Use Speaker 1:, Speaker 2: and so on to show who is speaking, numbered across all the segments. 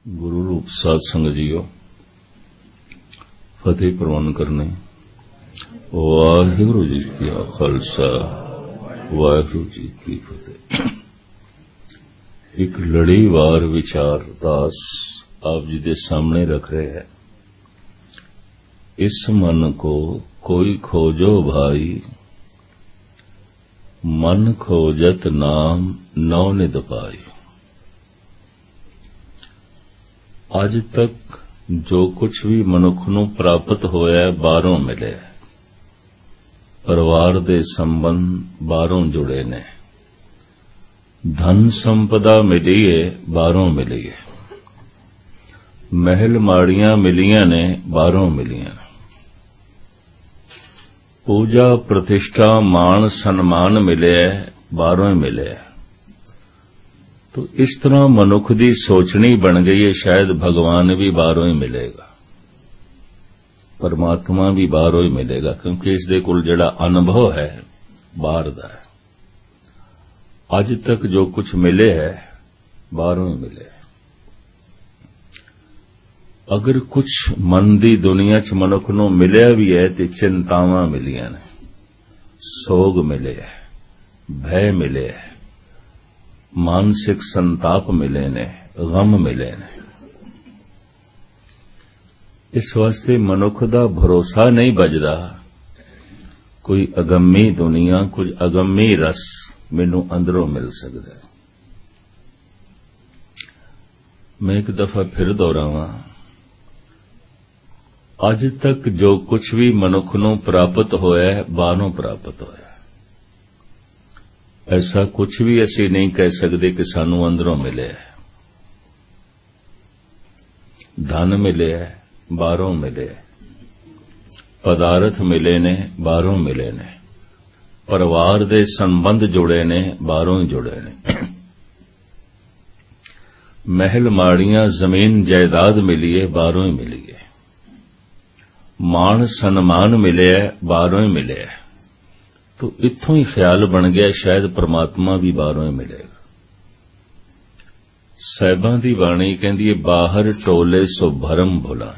Speaker 1: गुरु रूप साध संगत जीओ फतेह प्रवान करने। वाहिगुरु जी की खालसा वाहिगुरु जी की फतेह। एक लड़ीवार विचार दास आप जी के सामने रख रहे हैं। इस मन को कोई खोजो भाई, मन खोजत नाम नौ निध पाई। अज तक जो कुछ भी मनुख नूं प्राप्त होया बाहरों मिले, परिवार दे संबंध बाहरों जुड़े ने, धन संपदा मिली है बाहरों मिली है, महल माड़ियां मिलियां ने बाहरों मिलियां, पूजा प्रतिष्ठा मान सन्मान मिले बाहरों मिले। तो इस तरह मनुख की सोचनी बन गई है, शायद भगवान भी बाहरों ही मिलेगा, परमात्मा भी बाहरों ही मिलेगा, क्योंकि इस दे कोल जिहड़ा अनुभव है बाहर दा है। अज तक जो कुछ मिले है बाहरों ही मिले। अगर कुछ मन की दुनिया च मनुख नूं मिलिया भी है तो चिंतावां मिलियां ने, सोग मिले है, भय मिले है, मानसिक संताप मिले ने, गम मिले ने। इस वास्ते मनुख दा भरोसा नहीं बजदा। कोई अगम्मी दुनिया, कुछ अगम्मी रस मैनू अंदरों मिल सकता है। मैं एक दफा फिर दोहरावां, अज तक जो कुछ भी मनुख नूं प्राप्त होया है बाहरों प्राप्त होया। ऐसा कुछ भी असी नहीं कह सकते कि सानू अंदरों मिले है। धन मिले है बाहरों मिले, पदार्थ मिले ने बाहरों मिले ने, परिवार दे संबंध जुड़े ने बाहरों ही जुड़े ने, महल माड़ियां जमीन जायदाद मिली है बाहरों ही मिली है, मान सन्मान मिले है बाहरों ही मिले है। तो इत्थों ही ख्याल बन गया शायद परमात्मा भी बाहरों ही मिलेगा। साहिबां दी बाणी कहंदी है, बाहर टोले सो भरम भुलाए।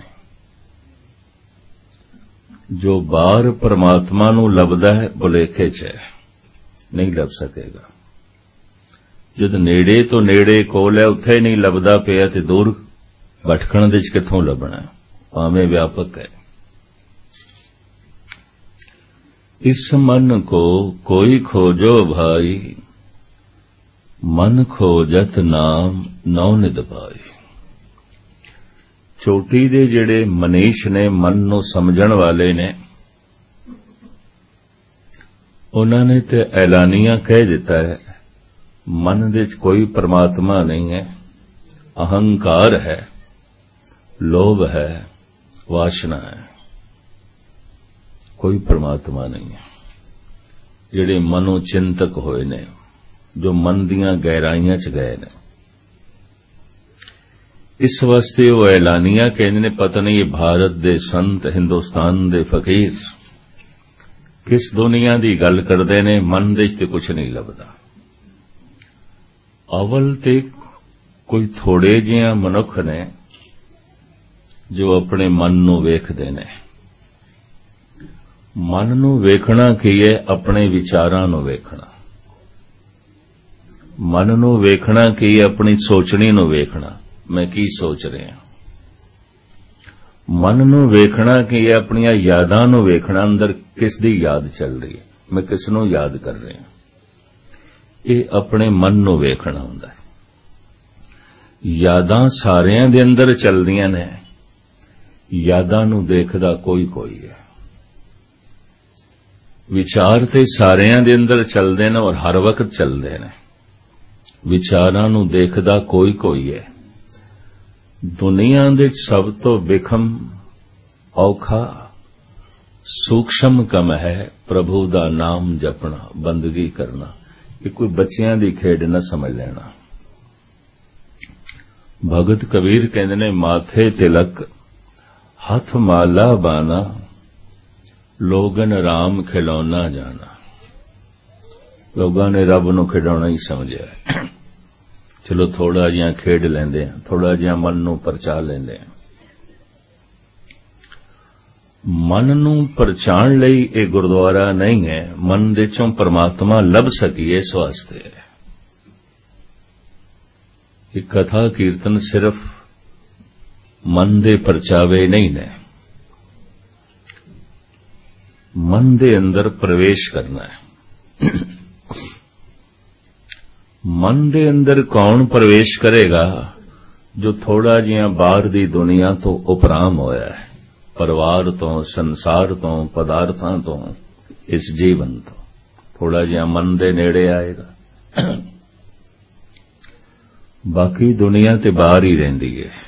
Speaker 1: जो बाहर परमात्मा नूं लभदा है भुलेखे च है, नहीं लभ सकेगा। जद नेड़े तो नेड़े कोल है उत्थे नहीं लभदा पिया ते दूर भटकण दे च कित्थों लभना, भावें व्यापक है। इस मन को कोई खोजो भाई, मन खोजत नाम नौ निध पाई। चोटी दे जिहड़े मनीष ने, मन नूं समझण वाले ने, उन्हां ने ते ऐलानिया कह दिता है मन दे च कोई परमात्मा नहीं है, अहंकार है, लोभ है, वासना है, कोई परमात्मा नहीं है। जिहड़े मनो चिंतक होए ने, जो मन दियां गहराइयां च गए ने, इस वास्ते वो ऐलानिया कहंदे ने, पता नहीं ये भारत दे संत, हिंदुस्तान दे फकीर किस दुनिया दी गल करदे ने, मन दे च ते कुछ नहीं लभदा। अवल ते कोई थोड़े जिहा मनुख ने जो अपने मन नूं वेखदे ने। मन नूं वेखना की है, अपने विचारां नूं वेखना। मन नूं वेखना की है, अपनी सोचनी नूं वेखना, मैं की सोच रहा। मन नूं वेखना की है, अपनियां यादां नूं वेखना, अंदर किस दी याद चल रही है, मैं किस नूं याद कर रहा। ये अपने मन नूं वेखना हुंदा है। यादां सारियां दे अंदर चलदियां ने, यादां नूं देखदा कोई कोई है। विचार ते सारियां दे अंदर चलदे ने और हर वक्त चलदे ने, विचारां नूं देखदा कोई कोई है। दुनिया दे सब तो विखम औखा सूक्ष्म कम है प्रभु दा नाम जपना, बंदगी करना। ये कोई बच्चियां दी खेड न समझ लेना। भगत कबीर कहंदे ने, माथे तिलक हथ माला बाना, लोगन राम खिलौना जाना। लोगों ने रब नूं खिडौना ही समझिया, ਚਲੋ ਥੋੜਾ ਜਿਹਾ ਖੇਡ ਲੈਂਦੇ ਆ, ਥੋੜਾ ਜਿਹਾ ਮਨ ਨੂੰ ਪਰਚਾ ਲੈਂਦੇ ਆ। ਮਨ ਨੂੰ ਪਰਚਾਉਣ ਲਈ ਇਹ ਗੁਰਦੁਆਰਾ ਨਹੀਂ ਹੈ, ਮਨ ਦੇ ਚੋਂ ਪਰਮਾਤਮਾ ਲੱਭ ਸਕੀਏ ਇਸ ਵਾਸਤੇ। ਇਹ ਕਥਾ ਕੀਰਤਨ ਸਿਰਫ ਮਨ ਦੇ ਪਰਚਾਵੇ ਨਹੀਂ ਨੇ, ਮਨ ਦੇ ਅੰਦਰ ਪ੍ਰਵੇਸ਼ ਕਰਨਾ ਹੈ। ਮਨ ਦੇ ਅੰਦਰ ਕੌਣ ਪ੍ਰਵੇਸ਼ ਕਰੇਗਾ? ਜੋ ਥੋੜਾ ਜਿਹਾ ਬਾਹਰ ਦੀ ਦੁਨੀਆ ਤੋਂ ਉਪਰਾਮ ਹੋਇਆ ਹੈ, ਪਰਿਵਾਰ ਤੋਂ, ਸੰਸਾਰ ਤੋਂ, ਪਦਾਰਥਾਂ ਤੋਂ, ਇਸ ਜੀਵਨ ਤੋਂ ਥੋੜਾ ਜਿਹਾ ਮਨ ਦੇ ਨੇੜੇ ਆਏਗਾ। ਬਾਕੀ ਦੁਨੀਆ ਤੇ ਬਾਹਰ ਹੀ ਰਹਿੰਦੀ ਹੈ।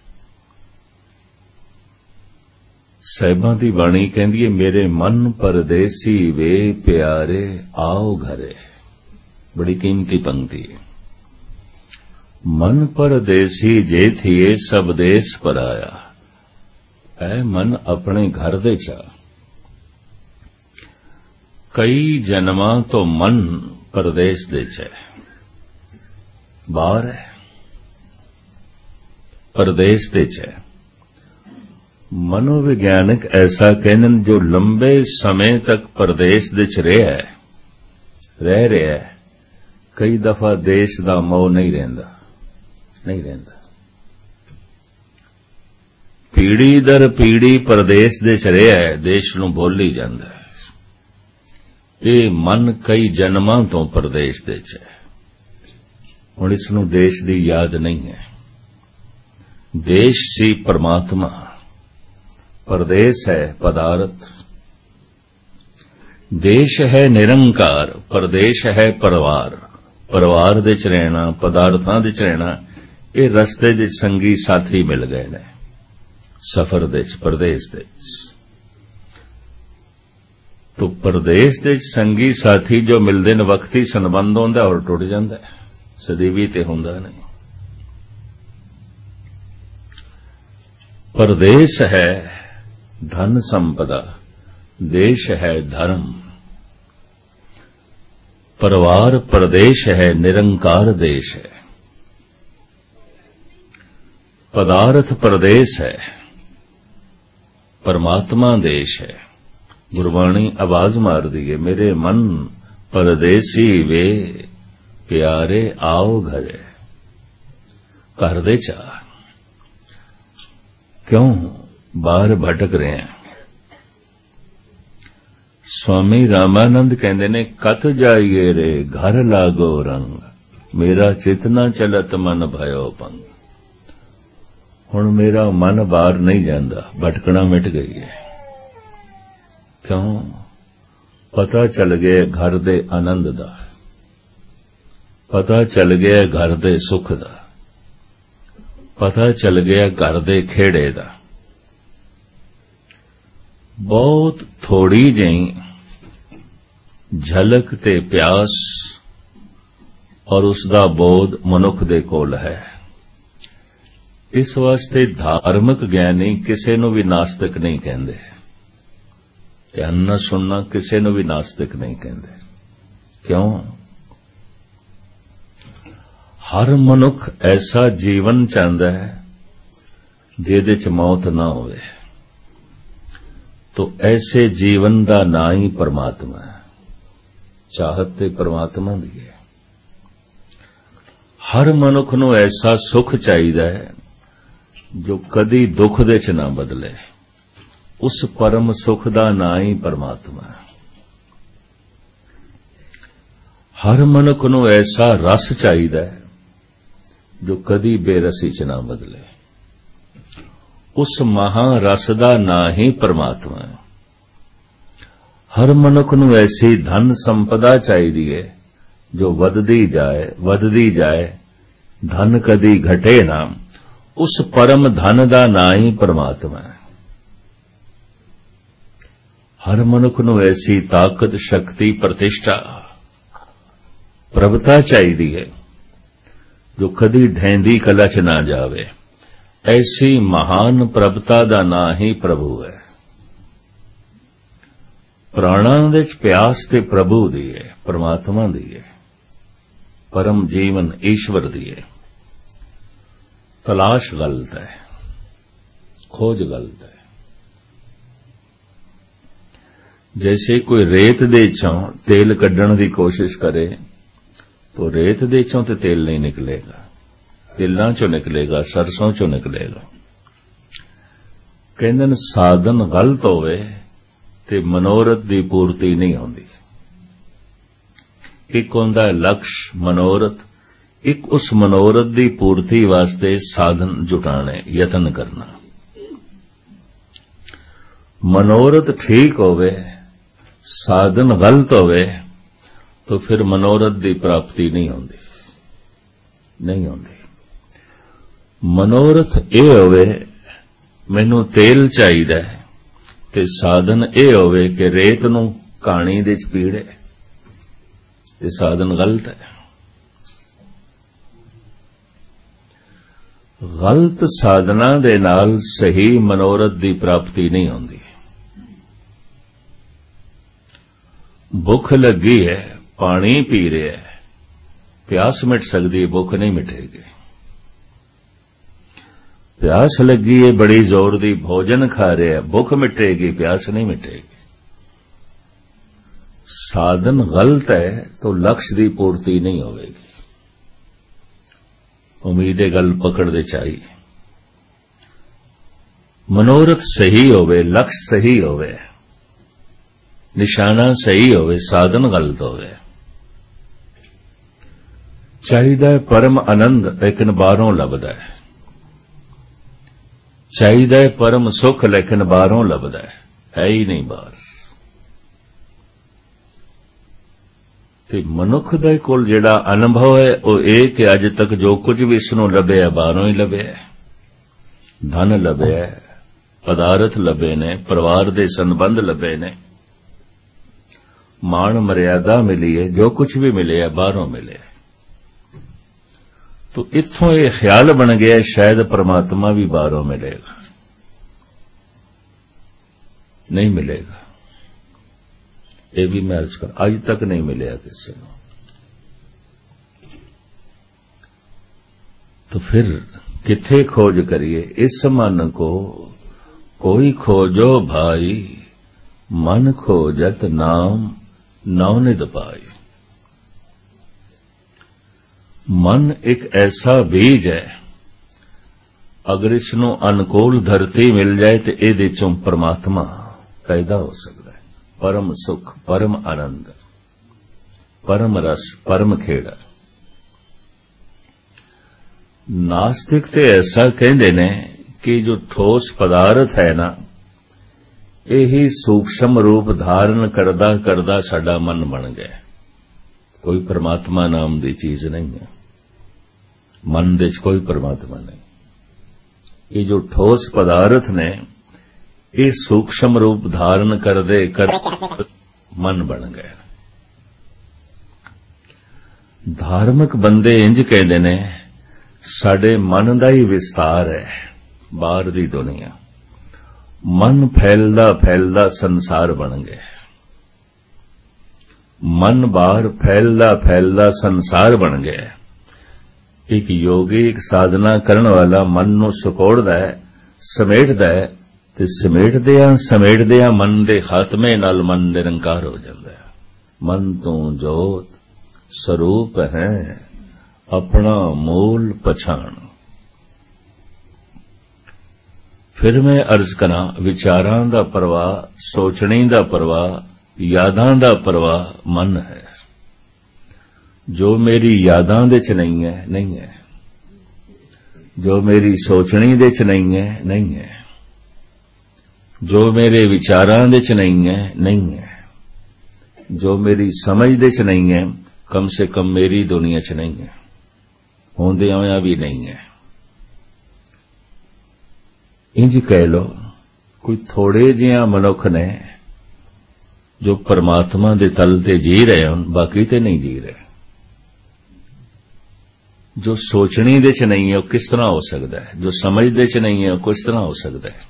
Speaker 1: ਸਾਹਿਬਾਂ ਦੀ ਬਾਣੀ ਕਹਿੰਦੀ ਹੈ, ਮੇਰੇ ਮਨ ਪਰਦੇਸੀ ਵੇ ਪਿਆਰੇ ਆਓ ਘਰੇ। ਬੜੀ ਕੀਮਤੀ ਪੰਕਤੀ ਹੈ। ਮਨ ਪਰਦੇਸੀ ਜੇ ਥੀਏ ਸਭ ਦੇਸ ਪਰਾਇਆ। ਐ ਮਨ ਆਪਣੇ ਘਰ ਦੇ ਚਾ। ਕਈ ਜਨਮਾਂ ਤੋਂ ਮਨ ਪਰਦੇਸ ਦੇ ਚ ਹੈ, ਬਾਹਰ ਹੈ, ਪਰਦੇਸ ਦੇ ਚ ਹੈ। ਮਨੋਵਿਗਿਆਨਕ ਐਸਾ ਕਹਿੰਦੇ ਜੋ ਲੰਬੇ ਸਮੇਂ ਤੱਕ ਪਰਦੇਸ ਦੇ ਚ ਰਹਿ ਰਿਹਾ ਹੈ, ਕਈ ਦਫਾ ਦੇਸ਼ ਦਾ ਮੋਹ ਨਹੀਂ ਰਹਿੰਦਾ। ਪੀੜੀ ਦਰ ਪੀੜੀ ਪਰਦੇਸ ਦੇ ਚ ਰਿਹਾ ਹੈ, ਦੇਸ਼ ਨੂੰ ਭੁੱਲ ਹੀ ਜਾਂਦਾ ਹੈ। ਇਹ ਮਨ ਕਈ ਜਨਮਾਂ ਤੋਂ ਪਰਦੇਸ ਦੇ ਚ ਹੈ। ਹੁਣ ਇਸ ਨੂੰ ਦੇਸ਼ ਦੀ ਯਾਦ ਨਹੀਂ ਹੈ। ਦੇਸ਼ ਸੀ ਪਰਮਾਤਮਾ, ਪਰਦੇਸ ਹੈ ਪਦਾਰਥ। ਦੇਸ਼ ਹੈ ਨਿਰੰਕਾਰ, ਪਰਦੇਸ਼ ਹੈ ਪਰਿਵਾਰ। ਪਰਿਵਾਰ ਦੇ ਚ ਰਹਿਣਾ, ਪਦਾਰਥਾਂ ਦੇ ਚ ਰਹਿਣਾ, ਇਹ ਰਸਤੇ ਦੇ ਸੰਗੀ ਸਾਥੀ ਮਿਲ ਗਏ ਨੇ ਸਫ਼ਰ ਦੇ ਚ, ਪਰਦੇਸ ਦੇ ਚ। ਤੋ ਪਰਦੇਸ ਦੇ ਸੰਗੀ ਸਾਥੀ ਜੋ ਮਿਲਦੇ ਨੇ, ਵਕਤੀ ਸੰਬੰਧ ਹੁੰਦਾ ਔਰ ਟੁੱਟ ਜਾਂਦਾ, ਸਦੀਵੀ ਤੇ ਹੁੰਦਾ ਨਹੀਂ। ਪਰਦੇਸ ਹੈ ਧਨ ਸੰਪਦਾ, ਦੇਸ਼ ਹੈ ਧਰਮ। ਪਰਿਵਾਰ ਪਰਦੇਸ਼ ਹੈ, ਨਿਰੰਕਾਰ ਦੇਸ਼ ਹੈ। ਪਦਾਰਥ ਪਰਦੇਸ ਹੈ, ਪਰਮਾਤਮਾ ਦੇਸ਼ ਹੈ। ਗੁਰਬਾਣੀ ਆਵਾਜ਼ ਮਾਰਦੀ ਹੈ, ਮੇਰੇ ਮਨ ਪਰਦੇਸੀ ਵੇ ਪਿਆਰੇ ਆਓ ਘਰੇ। ਘਰ ਦੇ ਚਾਹ ਕਿਉਂ ਬਾਹਰ ਭਟਕ ਰਹੇ ਹਾਂ? ਸਵਾਮੀ ਰਾਮਾਨੰਦ ਕਹਿੰਦੇ ਨੇ, ਕਤ ਜਾਈਏ ਰੇ ਘਰ ਲਾਗੋ ਰੰਗ, ਮੇਰਾ ਚਿਤ ਨਾ ਚਲਤ ਮਨ ਭਇਓ ਪੰਗ। ਹੁਣ ਮੇਰਾ ਮਨ ਬਾਹਰ ਨਹੀਂ ਜਾਂਦਾ, ਭਟਕਣਾ ਮਿਟ ਗਈ ਹੈ। ਕਿਉਂ? ਪਤਾ ਚੱਲ ਗਿਆ ਘਰ ਦੇ ਆਨੰਦ ਦਾ, ਪਤਾ ਚੱਲ ਗਿਆ ਘਰ ਦੇ ਸੁੱਖ ਦਾ, ਪਤਾ ਚੱਲ ਗਿਆ ਘਰ ਦੇ ਖੇੜੇ ਦਾ। ਬਹੁਤ ਥੋੜੀ ਜਿਹੀ ਝਲਕ ਤੇ ਪਿਆਸ ਔਰ ਉਸ ਦਾ ਬੋਧ ਮਨੁੱਖ ਦੇ ਕੋਲ ਹੈ। ਇਸ ਵਾਸਤੇ ਧਾਰਮਿਕ ਗਿਆਨੀ ਕਿਸੇ ਨੂੰ ਵੀ ਨਾਸਤਿਕ ਨਹੀਂ ਕਹਿੰਦੇ। ਧਿਆਨ ਨਾਲ ਸੁਣਨਾ, ਕਿਸੇ ਨੂੰ ਵੀ ਨਾਸਤਿਕ ਨਹੀਂ ਕਹਿੰਦੇ। ਕਿਉਂ? ਹਰ ਮਨੁੱਖ ਐਸਾ ਜੀਵਨ ਚਾਹੁੰਦਾ ਹੈ ਜਿਹਦੇ ਚ ਮੌਤ ਨਾ ਹੋਵੇ। तो ऐसे जीवन का ना ही परमात्मा है। चाहत ते परमात्मा दी है। हर मनुख नूं ऐसा सुख चाहिदा है जो कदी दुख दे च ना बदले। उस परम सुख का ना ही परमात्मा है। हर मनुख नूं ऐसा रस चाहिदा है जो कदी बेरसी च ना बदले। उस महारस का ना ही परमात्मा है। हर मनुख नूं ऐसी धन संपदा चाहिदी है जो वधदी जाए, धन कदी घटे ना। उस परम धन का ना ही परमात्मा है। हर मनुख नूं ऐसी ताकत, शक्ति, प्रतिष्ठा, प्रभुता चाहिदी है जो कदी ढैंदी कला च ना जावे। ऐसी महान प्रभुता का ना ही प्रभु है। प्राणां दे च प्यास ते प्रभु दी है, परमात्मा दी है, परम जीवन ईश्वर दी है। तलाश गलत है, खोज गलत है। जैसे कोई रेत दे चों तेल कड्ढण दी कोशिश करे तो रेत दे चों ते तेल नहीं निकलेगा, तिलां चों निकलेगा, सरसों चों निकलेगा। कहंदे ने साधन गलत होवे ते मनोरथ दी पूर्ति नहीं होंदी। एक होंदा है लक्ष्य मनोरथ, एक उस मनोरथ दी पूर्ति वास्ते साधन जुटाने, यतन करना। मनोरथ ठीक होवे, साधन गलत होवे तो फिर मनोरथ दी प्राप्ति नहीं होंदी, नहीं होंदी। मनोरथ ये होवे मैनू तेल चाहिदा है ते साधन ये होवे कि रेत नूं कहानी दे च पीड़े ते साधन गलत है। गलत साधना दे नाल सही मनोरथ दी प्राप्ति नहीं होंदी। भुख लगी है, पानी पी रहे है, प्यास मिट सकती है, भुख नहीं मिटेगी। प्यास लगी है बड़ी जोर दी, भोजन खा रहे है, भुख मिटेगी, प्यास नहीं मिटेगी। साधन गलत है तो लक्ष्य दी पूर्ति नहीं होगी। उम्मीदे गल पकड़ दे चाहिए। मनोरथ सही होवे, लक्ष्य सही होवे, निशाना सही होवे, साधन गलत होवे। चाहिदा है परम आनंद, लेकिन बाहरों लभदा है। चाहिदा है परम सुख, लेकिन बाहरों लभदा है ही नहीं बाहर। ते मनुख दे कोल जिहड़ा अनुभव है वह यह कि अज तक जो कुछ भी इसनों लभ्या बाहरों ही लभ्या। धन लभ्या, पदार्थ लभे ने, परिवार दे संबंध लभे ने, मान मर्यादा मिली है, जो कुछ भी मिले है बाहरों मिले। तो इत्थों ये ख्याल बन गया शायद परमात्मा भी बाहरों मिलेगा। नहीं मिलेगा, ये भी मैं अर्ज कर, आज तक नहीं मिलेगा किसी को। तो फिर किथे खोज करिए इस मन को, कोई खोजो भाई, मन खोजत नाम नवनिध पाई। मन एक ऐसा बीज है, अगर इसनों अनुकूल धरती मिल जाए तो इहदे चों परमात्मा पैदा हो सकता है। परम सुख, परम आनंद, परम रस, परम खेड़ा। नास्तिक ते ऐसा कहंदे ने कि जो ठोस पदार्थ है ना, यही सूक्ष्म रूप धारण करदा करदा साडा मन बन गया। कोई परमात्मा नाम दी चीज नहीं है, मन दे कोई परमात्मा नहीं। ये जो ठोस पदार्थ ने ये सूक्ष्म रूप धारण कर दे कर मन बन गए। धार्मिक बंदे इंज कहते ने साडे मन दा ही विस्तार है बाहर दी दुनिया। मन फैलदा फैलदा संसार बन गया। मन बाहर फैलदा फैलदा संसार बन गया। एक योगी, एक साधना करने वाला मन नूं सुकोड़दा है, समेटदा है, ते समेटदिया मन दे खात्मे नाल मन निरंकार हो जाता है। मन तू जोत स्वरूप है, अपना मूल पछाण। फिर मैं अर्ज करा, विचारां दा प्रवाह, सोचणी दा प्रवाह, यादां दा प्रवाह मन है। जो मेरी यादां दे च नहीं है, नहीं है। जो मेरी सोचणी दे च नहीं है, नहीं है। जो मेरे विचारां दे च नहीं है, नहीं है। जो मेरी समझ दे च नहीं है, कम से कम मेरी दुनिया च नहीं है, होंदे होया भी नहीं है। इंज कह लो, कोई थोड़े जिहा मनुख ने जो परमात्मा दे तल ते जी रहे हैं, बाकी ते नहीं जी रहे। जो सोचनी दे च नहीं है वो किस तरह हो सकता है? जो समझ दे च नहीं है वो किस तरह हो सकता है?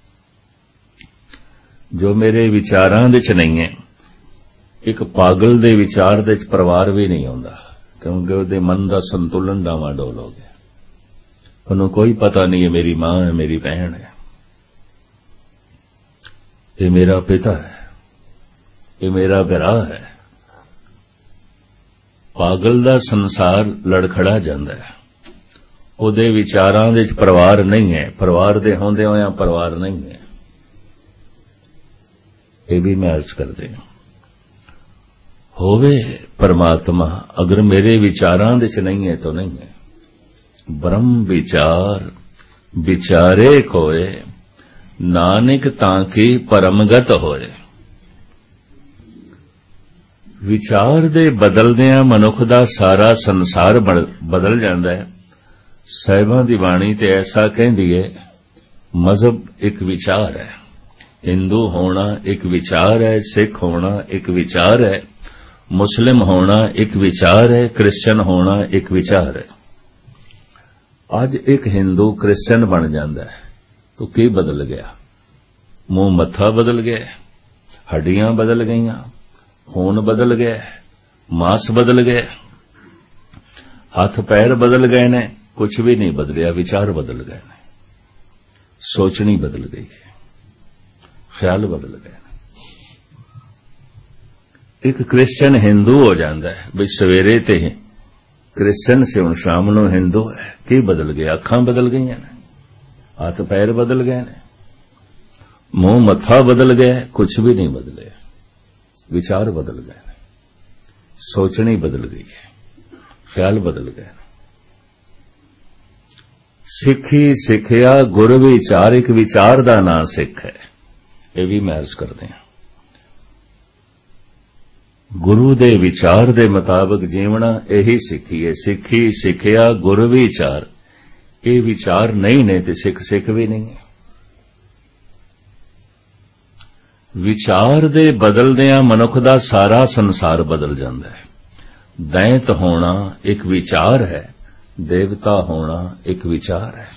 Speaker 1: जो मेरे विचारां दे च नहीं है, एक पागल दे विचार दे च परिवार भी नहीं होंदा, क्योंकि उसदे मन दा संतुलन डावाडोल हो गया। ਉਹਨੂੰ ਕੋਈ ਪਤਾ ਨਹੀਂ ਇਹ ਮੇਰੀ ਮਾਂ ਹੈ, ਮੇਰੀ ਭੈਣ ਹੈ, ਇਹ ਮੇਰਾ ਪਿਤਾ ਹੈ, ਇਹ ਮੇਰਾ ਭਰਾ ਹੈ। ਪਾਗਲ ਦਾ ਸੰਸਾਰ ਲੜਖੜਾ ਜਾਂਦਾ ਹੈ। ਉਹਦੇ ਵਿਚਾਰਾਂ ਦੇ ਵਿੱਚ ਪਰਿਵਾਰ ਨਹੀਂ ਹੈ, ਪਰਿਵਾਰ ਦੇ ਹੁੰਦੇ ਹੋਇਆਂ ਪਰਿਵਾਰ ਨਹੀਂ ਹੈ। ਇਹ ਵੀ ਮੈਂ ਅਰਜ਼ ਕਰਦੇ ਹਾਂ, ਹੋਵੇ परमात्मा अगर मेरे विचारां दे च नहीं है तो नहीं है। ब्रह्म विचार विचारे कोय नानक तांकी परमगत होए। विचार दे बदलदियां मनुख दा सारा संसार बदल जांदा है। साहिबां दी बाणी ते ऐसा कहंदी है, मजहब एक विचार है, हिंदू होना एक विचार है, सिख होना एक विचार है, मुस्लिम होना एक विचार है, क्रिश्चियन होना एक विचार है। आज एक हिंदू क्रिश्चियन बन जाता है तो की बदल गया? मुंह मत्था बदल गया, हड्डियां बदल गईयां, खून बदल गया, मांस बदल गया, हाथ पैर बदल गए ने, कुछ भी नहीं बदलिया, विचार बदल गए ने, सोचनी बदल गई है, ख्याल बदल गए। एक क्रिश्चियन हिंदू हो जाता है, बई सवेरे ते क्रिश्चियन से हुण शाम नूं हिंदू है, की बदल गया? अखां बदल गई ने, हाथ पैर बदल गए ने, मुंह मत्था बदल गया, कुछ भी नहीं बदले, विचार बदल गए, सोचनी बदल गई है, ख्याल बदल गए। सिखी सिखिया गुर विचार, एक विचार दा नां सिख है। यह भी मैं अर्ज करते हैं, गुरु दे विचार दे मुताबिक जीवना यही सिखी है। सिखी सिखिया गुर विचार, ये विचार नहीं ने ते सिख सिख भी नहीं है। विचार दे बदलदियां मनुख दा सारा संसार बदल जाता है। दैंत होना एक विचार है, देवता होना एक विचार है।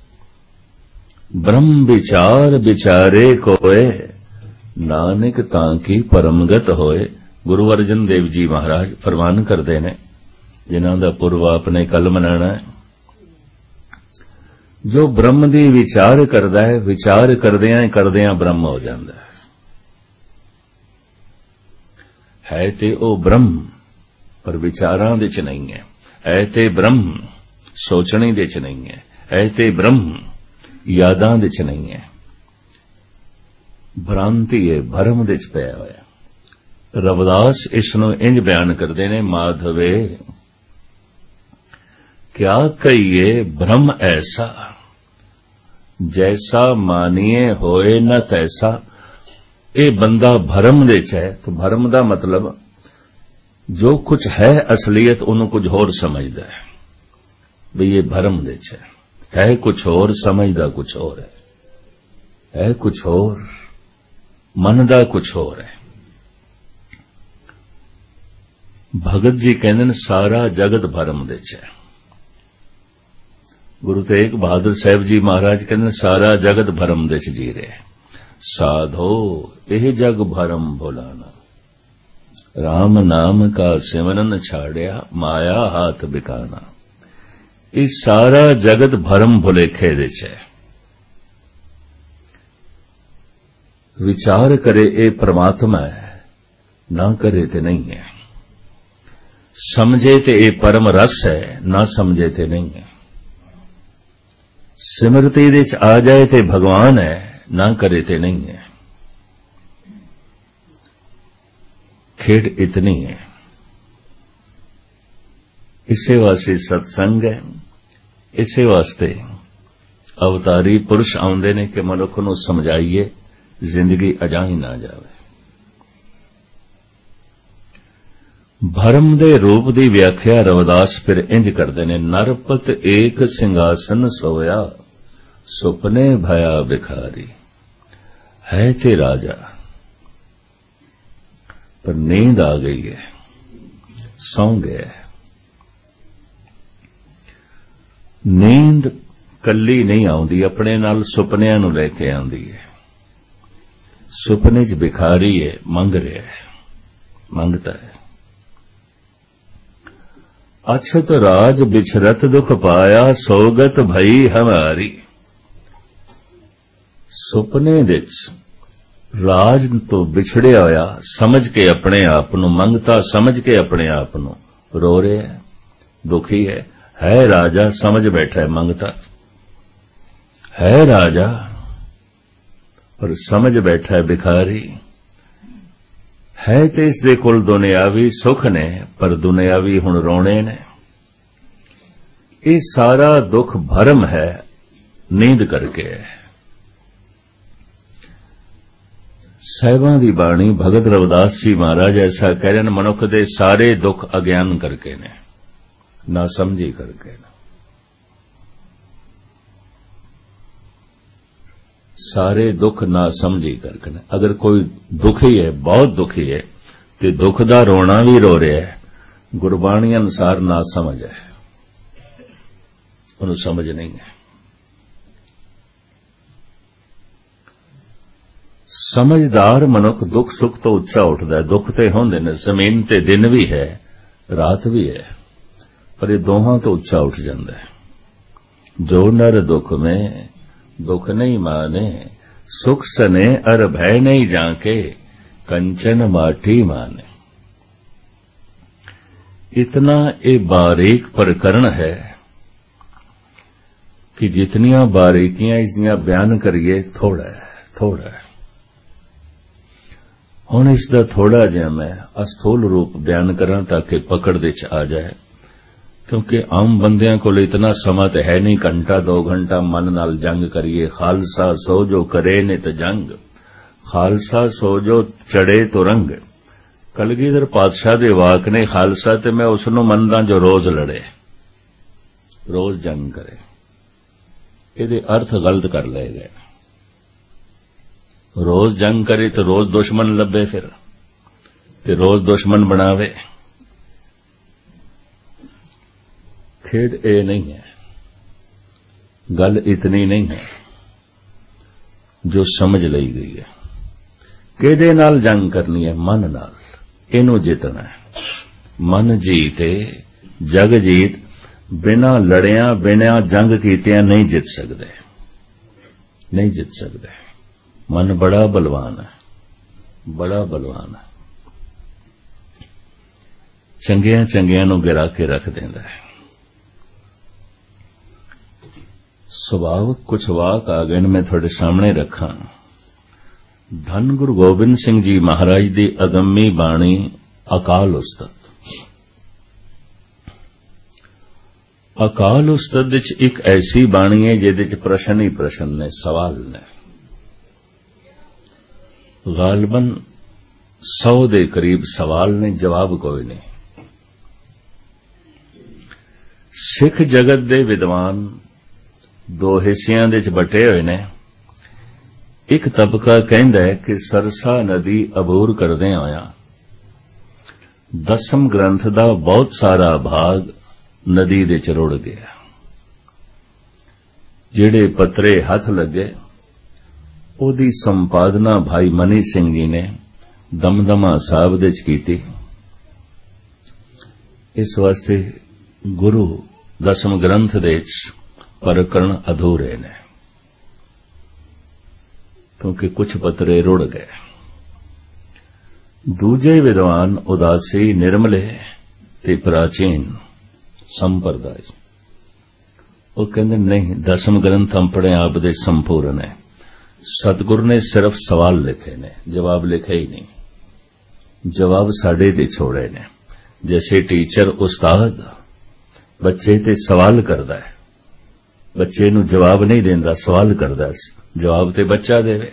Speaker 1: ब्रह्म विचार विचारे कोय नानक तांकी परमगत होए। गुरु अर्जन देव जी महाराज फरमान करते हैं, जिन्हां दा पुरब आपने कल मनाना है, जो ब्रह्म दी विचार करदा है, विचार करदियां ब्रह्म हो जाता है ते ओ ब्रह्म, पर विचारां दे च नहीं है ते ब्रह्म, सोचने दे च नहीं है ते ब्रह्म, यादां दे च नहीं है। भ्रांति है, भरम दे च पिया होया। रविदास इसनों इंज बयान करते ने, माधवे क्या कहिए भ्रम ऐसा, जैसा मानिए होए न तैसा। ये बंदा भरम दे च है, तो भरम दा मतलब जो कुछ है असलियत उन्होंने कुछ होर समझदा है, भी ये भरम दे च है कुछ होर, समझदा कुछ होर है कुछ होर, मनदा कुछ होर है। भगत जी कहते हैं सारा जगत भरम दे च है। गुरु तेग बहादुर साहब जी महाराज कहते हैं सारा जगत भरम दे च जी रहे। साधो यह जग भरम भुलाना, राम नाम का सिमरन छाड़िया, माया हाथ बिकाना। इस सारा जगत भरम भुलेखे दे च है। विचार करे ए परमात्मा है, ना करे ते नहीं है। समझे ते ए परम रस है, ना समझे ते नहीं है। सिमरती दे च आ जाए ते भगवान है, ना करे ते नहीं है। खेड इतनी है। इसे वास्ते सत्संग है, इसे वास्ते अवतारी पुरुष आउंदे ने कि मनुख नूं समझाइए, जिंदगी अजाई ना जावे। भरम दे रूप दी व्याख्या रविदास फिर इंज करते ने, नरपत एक सिंहासन सोया, सुपने भया भिखारी। है ते राजा, पर नींद आ गई है, सौ गया है। नींद कल्ली नहीं आउंदी, अपने नाल सुपनियां नूं लेके आउंदी है। सुपने च भिखारी है, मंग रहा है, मंगता है। अछत राज बिछरत दुख पाया सोगत भई हमारी। सुपने विच राज तो विछड़िया होया समझ के अपने आप नूं मंगता समझ के अपने आप नूं रो रहा है, दुखी है राजा समझ बैठा है मंगता है राजा पर समझ बैठा है भिखारी। है ते इस दे कोल दुनियावी सुख ने पर दुनियावी हुण रोने ने। ये सारा दुख भरम है नींद करके है। साहिबां दी बाणी भगत रविदास जी महाराज ऐसा कह रहे हैं मनुख दे सारे दुख अज्ञान करके ने ना समझी करके ने। सारे दुख ना समझी करके ने। अगर कोई दुखी है बहुत दुखी है तो दुख दा रोना भी रो रहा है गुरबाणी अनुसार ना समझ है उन्हें समझ नहीं है। समझदार मनुख दुख सुख तो उच्चा उठता है। दुख तो होंदे ने जमीन ते दिन भी है रात भी है पर ये दोहां तो उच्चा उठ जाता है। जो नर दुख में दुख नहीं माने सुख सने अर भय नहीं जाके कंचन माटी माने। इतना ये बारीक प्रकरण है कि जितनियां बारीकियां इसदियां बयान करिए थोड़ा है। हुण इसका थोड़ा जिहा मैं अस्थूल रूप बयान करा ताकि पकड़ दे च आ जाए क्योंकि आम बंदियां को इतना समा तो है नहीं घंटा 2 घंटा मन नाल जंग करिए। खालसा सो जो करे नित जंग खालसा सो जो चढ़े तो रंग। कलगीधर पातशाह दे वाक ने खालसा ते मैं उसनों मनदा जो रोज लड़े रोज जंग करे। इहदे अर्थ गलत कर लए गए। रोज जंग करे तो रोज दुश्मन लभे फिर ते रोज दुश्मन बनावे। खेड ए नहीं है। गल इतनी नहीं है जो समझ लई गई है। किहदे नाल जंग करनी है मन नाल इनू जितना है। मन जीते जग जीत बिना लड़िया बिना जंग कीतिया नहीं जित सकते नहीं जित सकते। मन बड़ा बलवान है बड़ा बलवान है। चंगिया चंगिया नूं गिरा के रख देंदा है। सुभाव कुछ वाक आ गए मैं थोड़े सामने रखा। धन गुरु गोबिंद सिंह जी महाराज दी अगम्मी बाणी अकाल उस्तत। अकाल उस्तत विच एक ऐसी बाणी है जिहदे च प्रश्न ही प्रश्न ने सवाल ने। गालबन 100 दे करीब सवाल ने जवाब कोई नहीं। सिख जगत दे विद्वान 2 हिस्सियां दे च बटे हुए ने। एक तबका कहंदा है कि सरसा नदी अबूर करदे होया 10वें ग्रंथ दा बहुत सारा भाग नदी दे च रुड़ गया। जिहड़े पत्रे हथ लगे ओदी संपादना भाई मनी सिंह जी ने दमदमा साहब दे च कीती। इस वास्ते गुरु 10वें ग्रंथ दे च प्रकरण अधूरे ने क्योंकि कुछ पत्रे रुड़ गए। दूजे विद्वान उदासी निर्मले ते प्राचीन संप्रदाय वो कहते नहीं 10वें ग्रंथ अपने आप दे संपूर्ण है। सतगुरु ने सिर्फ सवाल लिखे ने जवाब लिखे ही नहीं। जवाब साडे ते छोड़े ने। जैसे टीचर उस्ताद बच्चे ते सवाल करदा है बच्चे नूं जवाब नहीं देंदा सवाल करदा जवाब ते बच्चा देवे।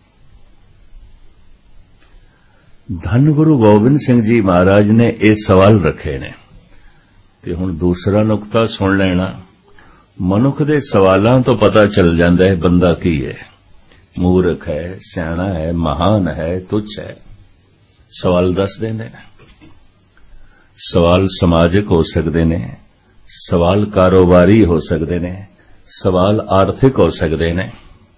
Speaker 1: धन गुरु गोबिंद सिंह जी महाराज ने ये सवाल रखे ने ते हुण दूसरा नुकता सुन लेना। मनुख दे सवालां तो पता चल जांदा है बंदा की है। मूर्ख है सियाणा है महान है तुच्छ है। सवाल दस देंदे ने। सवाल समाजिक हो सकते ने सवाल कारोबारी हो सकते ने सवाल आर्थिक हो सकते ने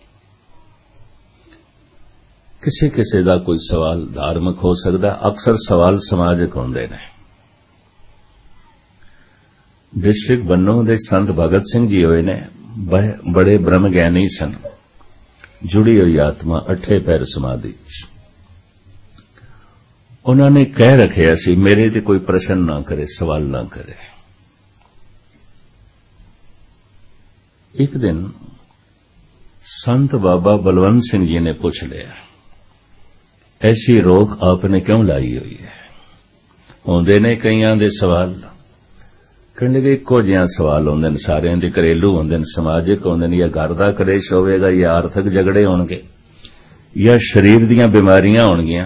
Speaker 1: किसी किसी का कोई सवाल धार्मिक हो सकता। अक्सर सवाल समाजिक होंदे ने। डिस्ट्रिक्ट बन्नों दे संत भगत सिंह जी होए ने, बड़े ब्रह्म ज्ञानी सन, जुड़ी हुई आत्मा, 8 पैर समाधि। उन्होंने कह रखिया सी मेरे ते कोई प्रश्न ना करे, सवाल ना करे। एक दिन संत बाबा बलवंत सिंह जी ने पूछ लिया, ऐसी रोक आपने क्यों लाई हुई है? आउंदे ने कईयां दे सवाल, कहने लगे इक्को जिहा सवाल आउंदे ने, सारियां दे घरेलू आउंदे ने, समाजिक आउंदे ने, या घर दा कलेश होवेगा, या आर्थिक झगड़े होणगे, या शरीर दीयां बीमारियां होणगियां,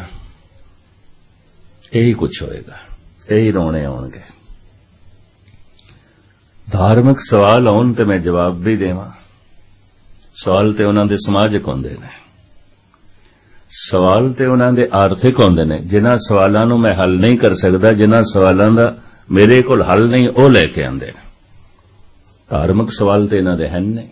Speaker 1: यही कुछ होएगा, यही रोने आउणगे। धार्मिक सवाल आउण ते मैं जवाब भी देवां, सवाल ते उन्हां दे समाजिक होंदे ने, सवाल ते उन्हां दे आर्थिक होंदे ने। जिन्हां सवालां नूं मैं हल नहीं कर सकदा, जिन्हां सवालां दा मेरे कोल हल नहीं, ਉਹ ਲੈ ਕੇ ਆਂਦੇ ਨੇ। ਧਾਰਮਿਕ ਸਵਾਲ ਤੇ ਇਹਨਾਂ ਦੇ ਹਨ ਨਹੀਂ।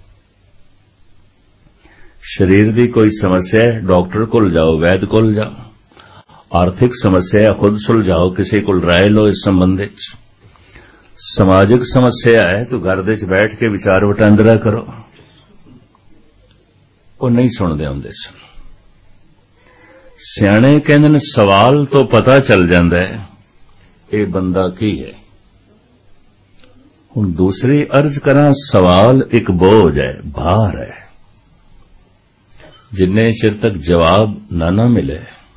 Speaker 1: ਸਰੀਰ ਦੀ ਕੋਈ ਸਮੱਸਿਆ ਹੈ, ਡਾਕਟਰ ਕੋਲ ਜਾਓ, ਵੈਦ ਕੋਲ ਜਾਓ। ਆਰਥਿਕ ਸਮੱਸਿਆ ਹੈ, ਖੁਦ ਸੁਲਝਾਓ, ਕਿਸੇ ਕੋਲ ਰਾਏ ਲਓ ਇਸ ਸੰਬੰਧ ਵਿੱਚ। ਸਮਾਜਿਕ ਸਮੱਸਿਆ ਹੈ ਤਾਂ ਘਰ ਦੇ ਵਿੱਚ ਬੈਠ ਕੇ ਵਿਚਾਰ ਵਟਾਂਦਰਾ ਕਰੋ। ਉਹ ਨਹੀਂ ਸੁਣਦੇ ਹੁੰਦੇ ਸਨ। ਸਿਆਣੇ ਕਹਿੰਦੇ ਨੇ ਸਵਾਲ ਤੋਂ ਪਤਾ ਚੱਲ ਜਾਂਦਾ ਹੈ ਇਹ ਬੰਦਾ ਕੀ ਹੈ। ਹੁਣ ਦੂਸਰੀ ਅਰਜ਼ ਕਰਾਂ, ਸਵਾਲ ਇੱਕ ਬੋਝ ਹੈ, ਭਾਰ ਹੈ। ਜਿੰਨੇ ਚਿਰ ਤੱਕ ਜਵਾਬ ਨਾ ਮਿਲੇ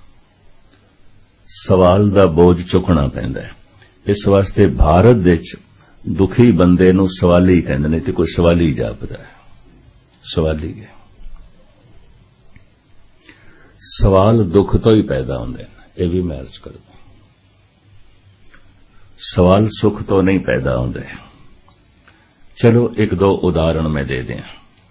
Speaker 1: ਸਵਾਲ ਦਾ ਬੋਝ ਚੁੱਕਣਾ ਪੈਂਦਾ ਹੈ। ਇਸ ਵਾਸਤੇ ਭਾਰਤ ਵਿੱਚ ਦੁਖੀ ਬੰਦੇ ਨੂੰ ਸਵਾਲੀ ਕਹਿੰਦੇ ਨੇ, ਤੇ ਕੋਈ ਸਵਾਲੀ ਜਾਪਦਾ ਹੈ, ਸਵਾਲੀ ਹੈ। ਸਵਾਲ ਦੁੱਖ ਤੋਂ ਹੀ ਪੈਦਾ ਹੁੰਦੇ ਨੇ, ਇਹ ਵੀ ਮੈਂ ਅਰਜ਼ ਕਰਦਾ। सवाल सुख तो नहीं पैदा होंदे। चलो एक दो उदाहरण मैं दे दें।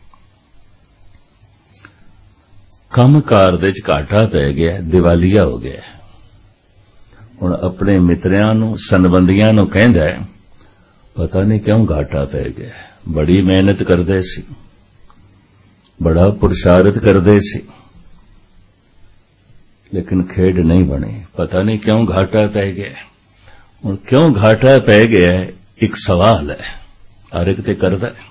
Speaker 1: कंमकार दे च घाटा पै गया, दिवालिया हो गया। हुण अपने मित्रियां नूं, संबंधियां नूं कहंदा है, पता नहीं क्यों घाटा पै गया, बड़ी मेहनत करदे सी, बड़ा पुरुषार्थ करदे सी, लेकिन खेड नहीं बनी, पता नहीं क्यों घाटा पै गया। ਹੁਣ ਕਿਉਂ ਘਾਟਾ ਪੈ ਗਿਆ ਇੱਕ ਸਵਾਲ ਹੈ, ਹਰ ਇੱਕ ਤੇ ਕਰਦਾ ਹੈ।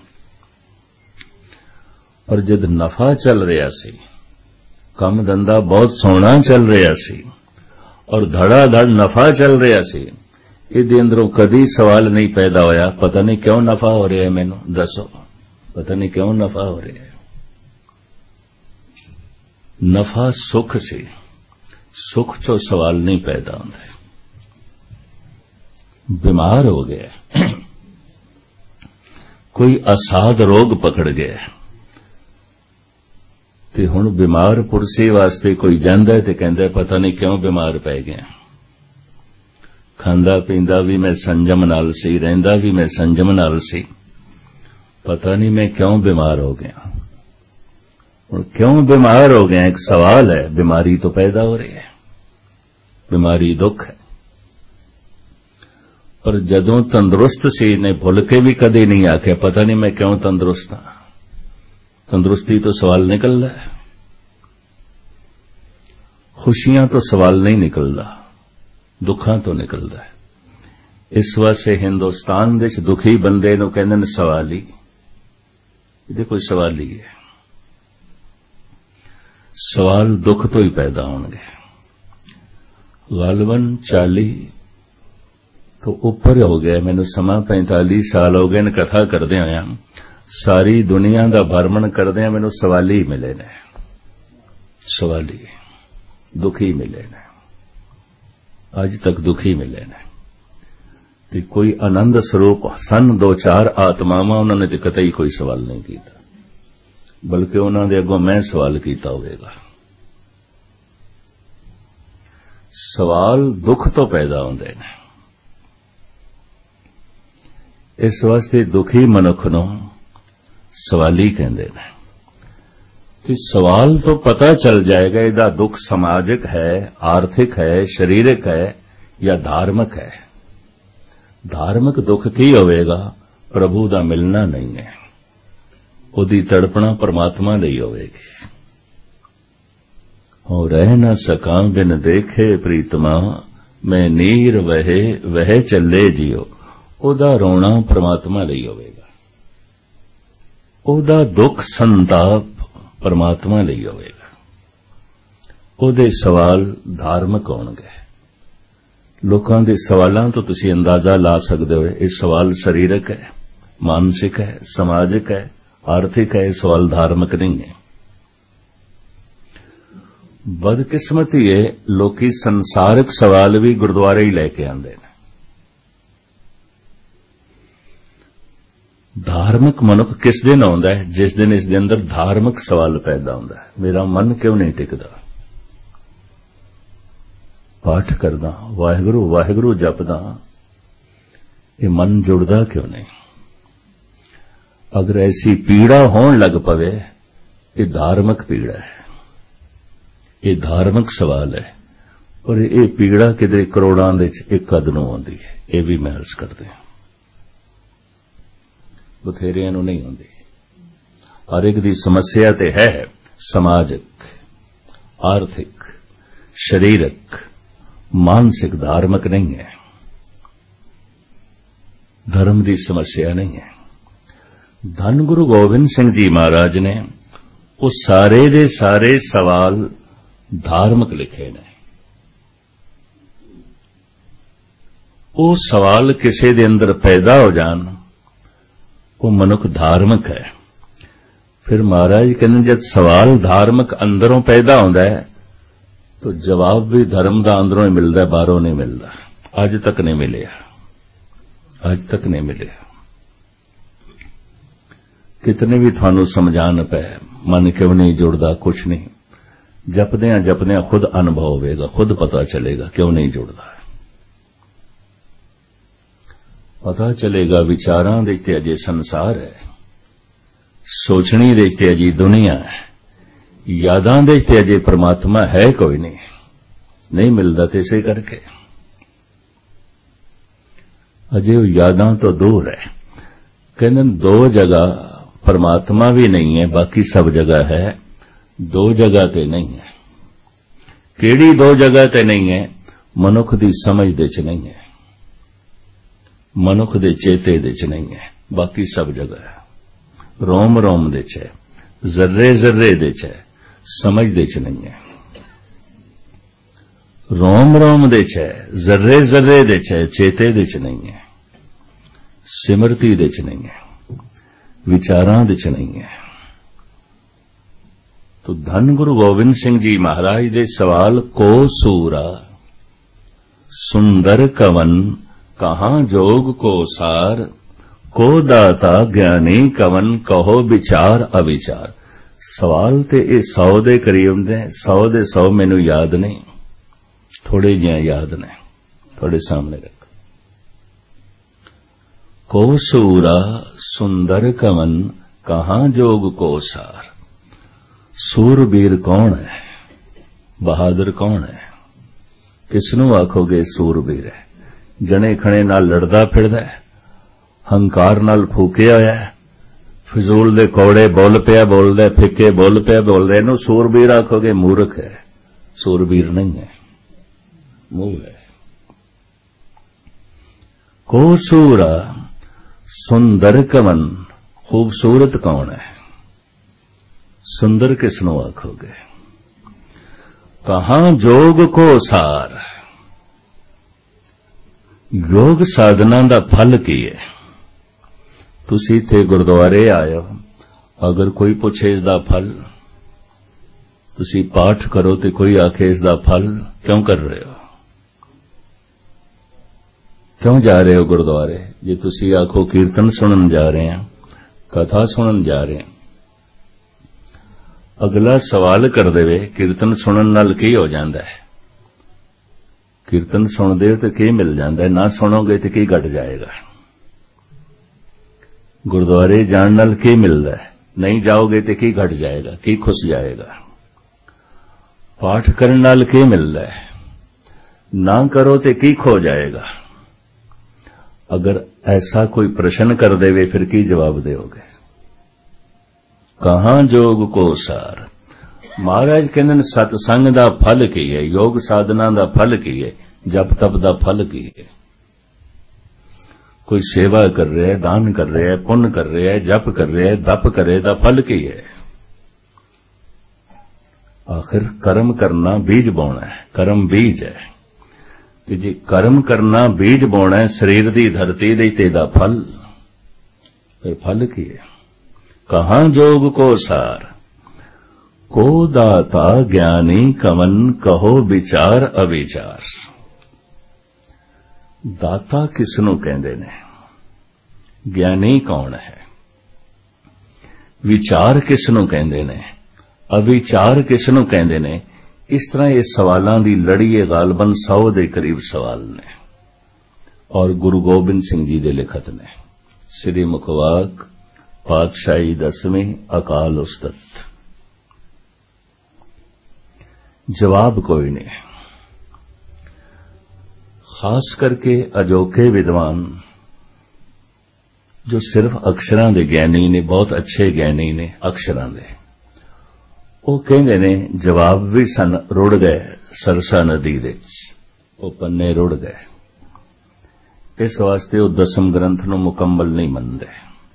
Speaker 1: ਪਰ ਜਦ ਨਫਾ ਚੱਲ ਰਿਹਾ ਸੀ, ਕੰਮ ਧੰਦਾ ਬਹੁਤ ਸੋਹਣਾ ਚੱਲ ਰਿਹਾ ਸੀ ਔਰ ਧੜਾ ਧੜ ਨਫਾ ਚੱਲ ਰਿਹਾ ਸੀ, ਇਹਦੇ ਅੰਦਰੋਂ ਕਦੀ ਸਵਾਲ ਨਹੀਂ ਪੈਦਾ ਹੋਇਆ ਪਤਾ ਨਹੀਂ ਕਿਉਂ ਨਫਾ ਹੋ ਰਿਹਾ ਹੈ, ਮੈਨੂੰ ਦੱਸੋ ਪਤਾ ਨਹੀਂ ਕਿਉਂ ਨਫਾ ਹੋ ਰਿਹਾ ਹੈ। ਨਫਾ ਸੁਖ ਸੀ, ਸੁਖ ਚੋਂ ਸਵਾਲ ਨਹੀਂ ਪੈਦਾ ਹੁੰਦਾ। बीमार हो गया, कोई असाध रोग पकड़ गया ते हुण बीमार पुरसे वास्ते कोई जांदा है ते कहंदा पता नहीं क्यों बीमार पै गया। खांदा पींदा भी मैं संजम नाल सी, रहिंदा भी मैं संजम नाल सी, पता नहीं मैं क्यों बीमार हो गया। हुण क्यों बीमार हो गया एक सवाल है। बीमारी तो पैदा हो रही है, बीमारी दुख है। पर जदों तंदुरुस्त सी ने भुल के भी कदे नहीं आख्या पता नहीं मैं क्यों तंदुरुस्त हां। तंदुरुस्ती तो सवाल निकलदा है, खुशियां तो सवाल नहीं निकलदा, दुखां तो निकलदा है। इस वास्ते हिंदुस्तान दे च दुखी बंदे नूं कहंदे ने सवाली, इहदे कोई सवाली है। सवाल दुख तो ही पैदा होणगे। गालबन 40 तो ऊपर हो गया, मैनू समा 45 साल हो गए ने कथा करदे होया, सारी दुनिया दा भरमण करदे मैनू सवाली मिले ने, सवाली दुखी मिले ने, अज तक दुखी मिले ने। ते कोई आनंद स्वरूप सन 2-4 आत्मावां, उन्होंने तो कतई कोई सवाल नहीं किया, बल्कि उन्होंने दे अगों मैं सवाल किया होगा। सवाल दुख तो पैदा होंदे ने। इस वास्ते दुखी मनुख नूं सवाली कहंदे ने। ते सवाल तो पता चल जाएगा इहदा दुख समाजिक है, आर्थिक है, शरीरिक है या धार्मिक है। धार्मिक दुख की होवेगा? प्रभु दा मिलना नहीं है, उहदी तड़पना परमात्मा लई होवेगी। हो रह न सकां बिन देखे प्रीतमा, मैं नीर वहे वह चले जियो, ਉਹਦਾ ਰੋਣਾ ਪ੍ਰਮਾਤਮਾ ਲਈ ਹੋਵੇਗਾ, ਉਹਦਾ ਦੁੱਖ ਸੰਤਾਪ ਪ੍ਰਮਾਤਮਾ ਲਈ ਹੋਵੇਗਾ, ਉਹਦੇ ਸਵਾਲ ਧਾਰਮਿਕ ਹੋਣਗੇ। ਲੋਕਾਂ ਦੇ ਸਵਾਲਾਂ ਤੋਂ ਤੁਸੀਂ ਅੰਦਾਜ਼ਾ ਲਾ ਸਕਦੇ ਹੋ ਇਹ ਸਵਾਲ ਸਰੀਰਕ ਹੈ, ਮਾਨਸਿਕ ਹੈ, ਸਮਾਜਿਕ ਹੈ, ਆਰਥਿਕ ਹੈ, ਇਹ ਸਵਾਲ ਧਾਰਮਿਕ ਨਹੀਂ ਹੈ। ਬਦਕਿਸਮਤੀ ਹੈ, ਲੋਕੀ ਸੰਸਾਰਿਕ ਸਵਾਲ ਵੀ ਗੁਰਦੁਆਰੇ ਹੀ ਲੈ ਕੇ ਆਉਂਦੇ ਨੇ। ਧਾਰਮਿਕ ਮਨੁੱਖ ਕਿਸ ਦਿਨ ਆਉਂਦਾ ਹੈ? ਜਿਸ ਦਿਨ ਇਸ ਦੇ ਅੰਦਰ ਧਾਰਮਿਕ ਸਵਾਲ ਪੈਦਾ ਹੁੰਦਾ ਹੈ। ਮੇਰਾ ਮਨ ਕਿਉਂ ਨਹੀਂ ਟਿਕਦਾ? ਪਾਠ ਕਰਦਾ, ਵਾਹਿਗੁਰੂ ਵਾਹਿਗੁਰੂ ਜਪਦਾ, ਇਹ ਮਨ ਜੁੜਦਾ ਕਿਉਂ ਨਹੀਂ? ਅਗਰ ਐਸੀ ਪੀੜਾ ਹੋਣ ਲੱਗ ਪਵੇ, ਇਹ ਧਾਰਮਿਕ ਪੀੜਾ ਹੈ, ਇਹ ਧਾਰਮਿਕ ਸਵਾਲ ਹੈ। ਔਰ ਇਹ ਪੀੜਾ ਕਿਤੇ ਕਰੋੜਾਂ ਦੇ ਚ ਇੱਕ ਅੱਧ ਨੂੰ ਆਉਂਦੀ ਹੈ, ਇਹ ਵੀ ਮੈਂ ਅਰਜ਼ ਕਰਦੇ ਹਾਂ। ਬਥੇਰਿਆਂ ਨੂੰ ਨਹੀਂ ਆਉਂਦੀ। ਹਰ ਇੱਕ ਦੀ ਸਮੱਸਿਆ ਤੇ ਹੈ, ਸਮਾਜਿਕ, ਆਰਥਿਕ, ਸਰੀਰਕ, ਮਾਨਸਿਕ, ਧਾਰਮਿਕ ਨਹੀਂ ਹੈ। ਧਰਮ ਦੀ ਸਮੱਸਿਆ ਨਹੀਂ ਹੈ। ਧੰਨ ਗੁਰੂ ਗੋਬਿੰਦ ਸਿੰਘ ਜੀ ਮਹਾਰਾਜ ਨੇ ਉਹ ਸਾਰੇ ਦੇ ਸਾਰੇ ਸਵਾਲ ਧਾਰਮਿਕ ਲਿਖੇ ਨੇ। ਉਹ ਸਵਾਲ ਕਿਸੇ ਦੇ ਅੰਦਰ ਪੈਦਾ ਹੋ ਜਾਣ, ਉਹ ਮਨੁੱਖ ਧਾਰਮਿਕ ਹੈ। ਫਿਰ ਮਹਾਰਾਜ ਕਹਿੰਦੇ ਜਦ ਸਵਾਲ ਧਾਰਮਿਕ ਅੰਦਰੋਂ ਪੈਦਾ ਹੁੰਦਾ ਹੈ ਤਾਂ ਜਵਾਬ ਵੀ ਧਰਮ ਦਾ ਅੰਦਰੋਂ ਹੀ ਮਿਲਦਾ, ਬਾਹਰੋਂ ਨਹੀਂ ਮਿਲਦਾ। ਅੱਜ ਤੱਕ ਨਹੀਂ ਮਿਲਿਆ, ਅੱਜ ਤੱਕ ਨਹੀਂ ਮਿਲਿਆ। ਕਿਤਨੇ ਵੀ ਤੁਹਾਨੂੰ ਸਮਝਾਣ ਪਏ, ਮਨ ਕਿਉਂ ਨਹੀਂ ਜੁੜਦਾ, ਕੁਛ ਨਹੀਂ। ਜਪਦਿਆਂ ਜਪਦਿਆਂ ਖੁਦ ਅਨੁਭਵ ਹੋਵੇਗਾ, ਖੁਦ ਪਤਾ ਚੱਲੇਗਾ ਕਿਉਂ ਨਹੀਂ ਜੁੜਦਾ। ਪਤਾ ਚੱਲੇਗਾ ਵਿਚਾਰਾਂ ਦੇ ਤੇ ਅਜੇ ਸੰਸਾਰ ਹੈ, ਸੋਚਣੀ ਦੇ ਤੇ ਅਜੇ ਦੁਨੀਆ ਹੈ, ਯਾਦਾਂ ਦੇ ਤੇ ਅਜੇ ਪ੍ਰਮਾਤਮਾ ਹੈ ਕੋਈ ਨਹੀਂ, ਨਹੀਂ ਮਿਲਦਾ। ਤੇ ਇਸੇ ਕਰਕੇ ਅਜੇ ਉਹ ਯਾਦਾਂ ਤੋਂ ਦੂਰ ਹੈ। ਕਹਿੰਦੇ ਦੋ ਜਗ੍ਹਾ ਪ੍ਰਮਾਤਮਾ ਵੀ ਨਹੀਂ ਹੈ, ਬਾਕੀ ਸਭ ਜਗ੍ਹਾ ਹੈ, ਦੋ ਜਗ੍ਹਾ ਤੇ ਨਹੀਂ ਹੈ। ਕਿਹੜੀ ਦੋ ਜਗ੍ਹਾ ਤੇ ਨਹੀਂ ਹੈ? ਮਨੁੱਖ ਦੀ ਸਮਝ ਦੇ ਚ ਨਹੀਂ ਹੈ, ਮਨੁੱਖ ਦੇ ਚੇਤੇ ਦੇ ਚ ਨਹੀਂ ਹੈ, ਬਾਕੀ ਸਭ ਜਗ੍ਹਾ ਹੈ। ਰੋਮ ਰੋਮ ਦੇ ਚ ਹੈ, ਜ਼ਰਰੇ ਜ਼ਰਰੇ ਦੇ ਚ ਹੈ, ਸਮਝ ਦੇ ਚ ਨਹੀਂ ਹੈ। ਰੋਮ ਰੋਮ ਦੇ ਚ ਹੈ, ਜ਼ਰਰੇ ਜ਼ਰਰੇ ਦੇ ਚ ਹੈ, ਚੇਤੇ ਦੇ ਚ ਨਹੀਂ ਹੈ, ਸਿਮਰਤੀ ਦੇ ਚ ਨਹੀਂ ਹੈ, ਵਿਚਾਰਾਂ ਦੇ ਚ ਨਹੀਂ ਹੈ। तो धन गुरु गोबिंद सिंह जी महाराज दे सवाल को सूरा सुंदर कवन कहाँ जोग को सार को दाता ज्ञानी कवन कहो विचार अविचार। सवाल ते ये 100 दे करीब ने, 100 दे 100 मैनू याद नहीं, थोड़े जिहा याद ने, थोड़े सामने रख। को सूरा सुंदर कवन कहाँ जोग को सार। सूरबीर कौन है, बहादुर कौन है? किसनू आखोगे सूरबीर है? जने खणे नाल लड़दा फिरदा है, हंकार नाल फूकिया होया है, फिजूल दे कौड़े बोल पिया बोलदा, फिक्के बोल पिया बोलदा, इहनू सूरबीर आखोगे? मूर्ख है, सूरबीर नहीं है, मूर्ख है। को सूरा सुंदर कवन, खूबसूरत कौन है? सुंदर किसनों आखोगे? कहां जोग को सार। योग साधना दा फल की है? तुसी इत्थे गुरुद्वारे आए हो, अगर कोई पूछे इसदा फल, तुसी पाठ करो ते कोई आखे इसदा फल क्यों कर रहे हो, क्यों जा रहे हो गुरुद्वारे? जे तुसी आखो कीर्तन सुनन जा रहे हैं, कथा सुनन जा रहे हैं, अगला सवाल कर देवे कीर्तन सुनन नाल की हो जांदा है? कीर्तन सुनदे हो तो की मिल जांदा है? ना सुनोगे तो की घट जाएगा? गुरुद्वारे जाण नाल की मिलदा है? नहीं जाओगे तो की घट जाएगा, की खुस जाएगा? पाठ करन नाल की मिलदा है? ना करो तो की खो जाएगा? अगर ऐसा कोई प्रश्न कर देवे फिर की जवाब दोगे? कहां जोग को सार। महाराज कहते हैं सतसंग दा फल की है, योग साधना दा फल की है, जप तप दा फल की है। कोई सेवा कर रहा है, दान कर रहा है, पुण्य कर रहा है, जप कर रहा है, तप करे दा फल की है? आखिर कर्म करना बीज बोना है, कर्म बीज है। ते जे कर्म करना बीज बोना है शरीर दी धरती दे ते दा फल, फिर फल की है? कहां जोग को सार, को दाता ज्ञानी कवन कहो विचार अविचार। दाता किसनों कहंदे ने, ज्ञानी कौन है, विचार किसनों कहंदे ने, अविचार किसनों कहंदे ने? इस तरह ये सवालों की लड़ी है, गालबन 100 के करीब सवाल ने। और गुरु गोबिंद सिंह जी के लिखत ने, श्री मुखवाक पातशाही 10वीं अकाल उस्तत। जवाब कोई नहीं। खास करके अजोखे विद्वान जो सिर्फ अक्षरां दे ज्ञानी ने, बहुत अच्छे ज्ञानी ने अक्षरां दे, वो कहंदे ने जवाब भी सन रुड़ गए सरसा नदी दे विच, वो पन्ने रुड़ गए। इस वास्ते वो 10म ग्रंथ नूं मुकम्मल नहीं मनदे।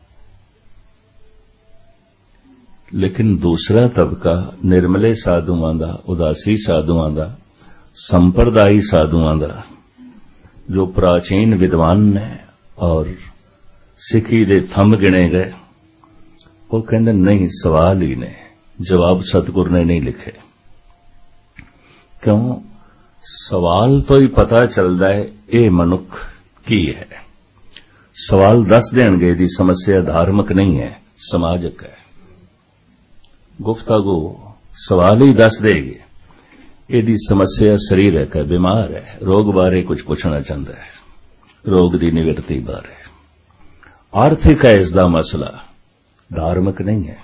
Speaker 1: लेकिन दूसरा तबका निर्मले साधुआं दा, उदासी साधुआं दा, संप्रदायी साधुआं दा, जो प्राचीन विद्वान ने और सिखी दे थंब गिने गए, वो कहंदे नहीं, सवाल ही ने, जवाब सतगुर ने नहीं लिखे। क्यों? सवाल तो ही पता चलता है ये मनुख की है। सवाल दस देंगे दी समस्या धार्मिक नहीं है, समाजिक है। गुफ्तगू सवाल ही दस देगी यदी समस्या शरीरक है, बीमार है, रोग बारे कुछ पूछना चाहता है, रोग की निवृत्ति बारे। आर्थिक है इसका मसला, धार्मिक नहीं है।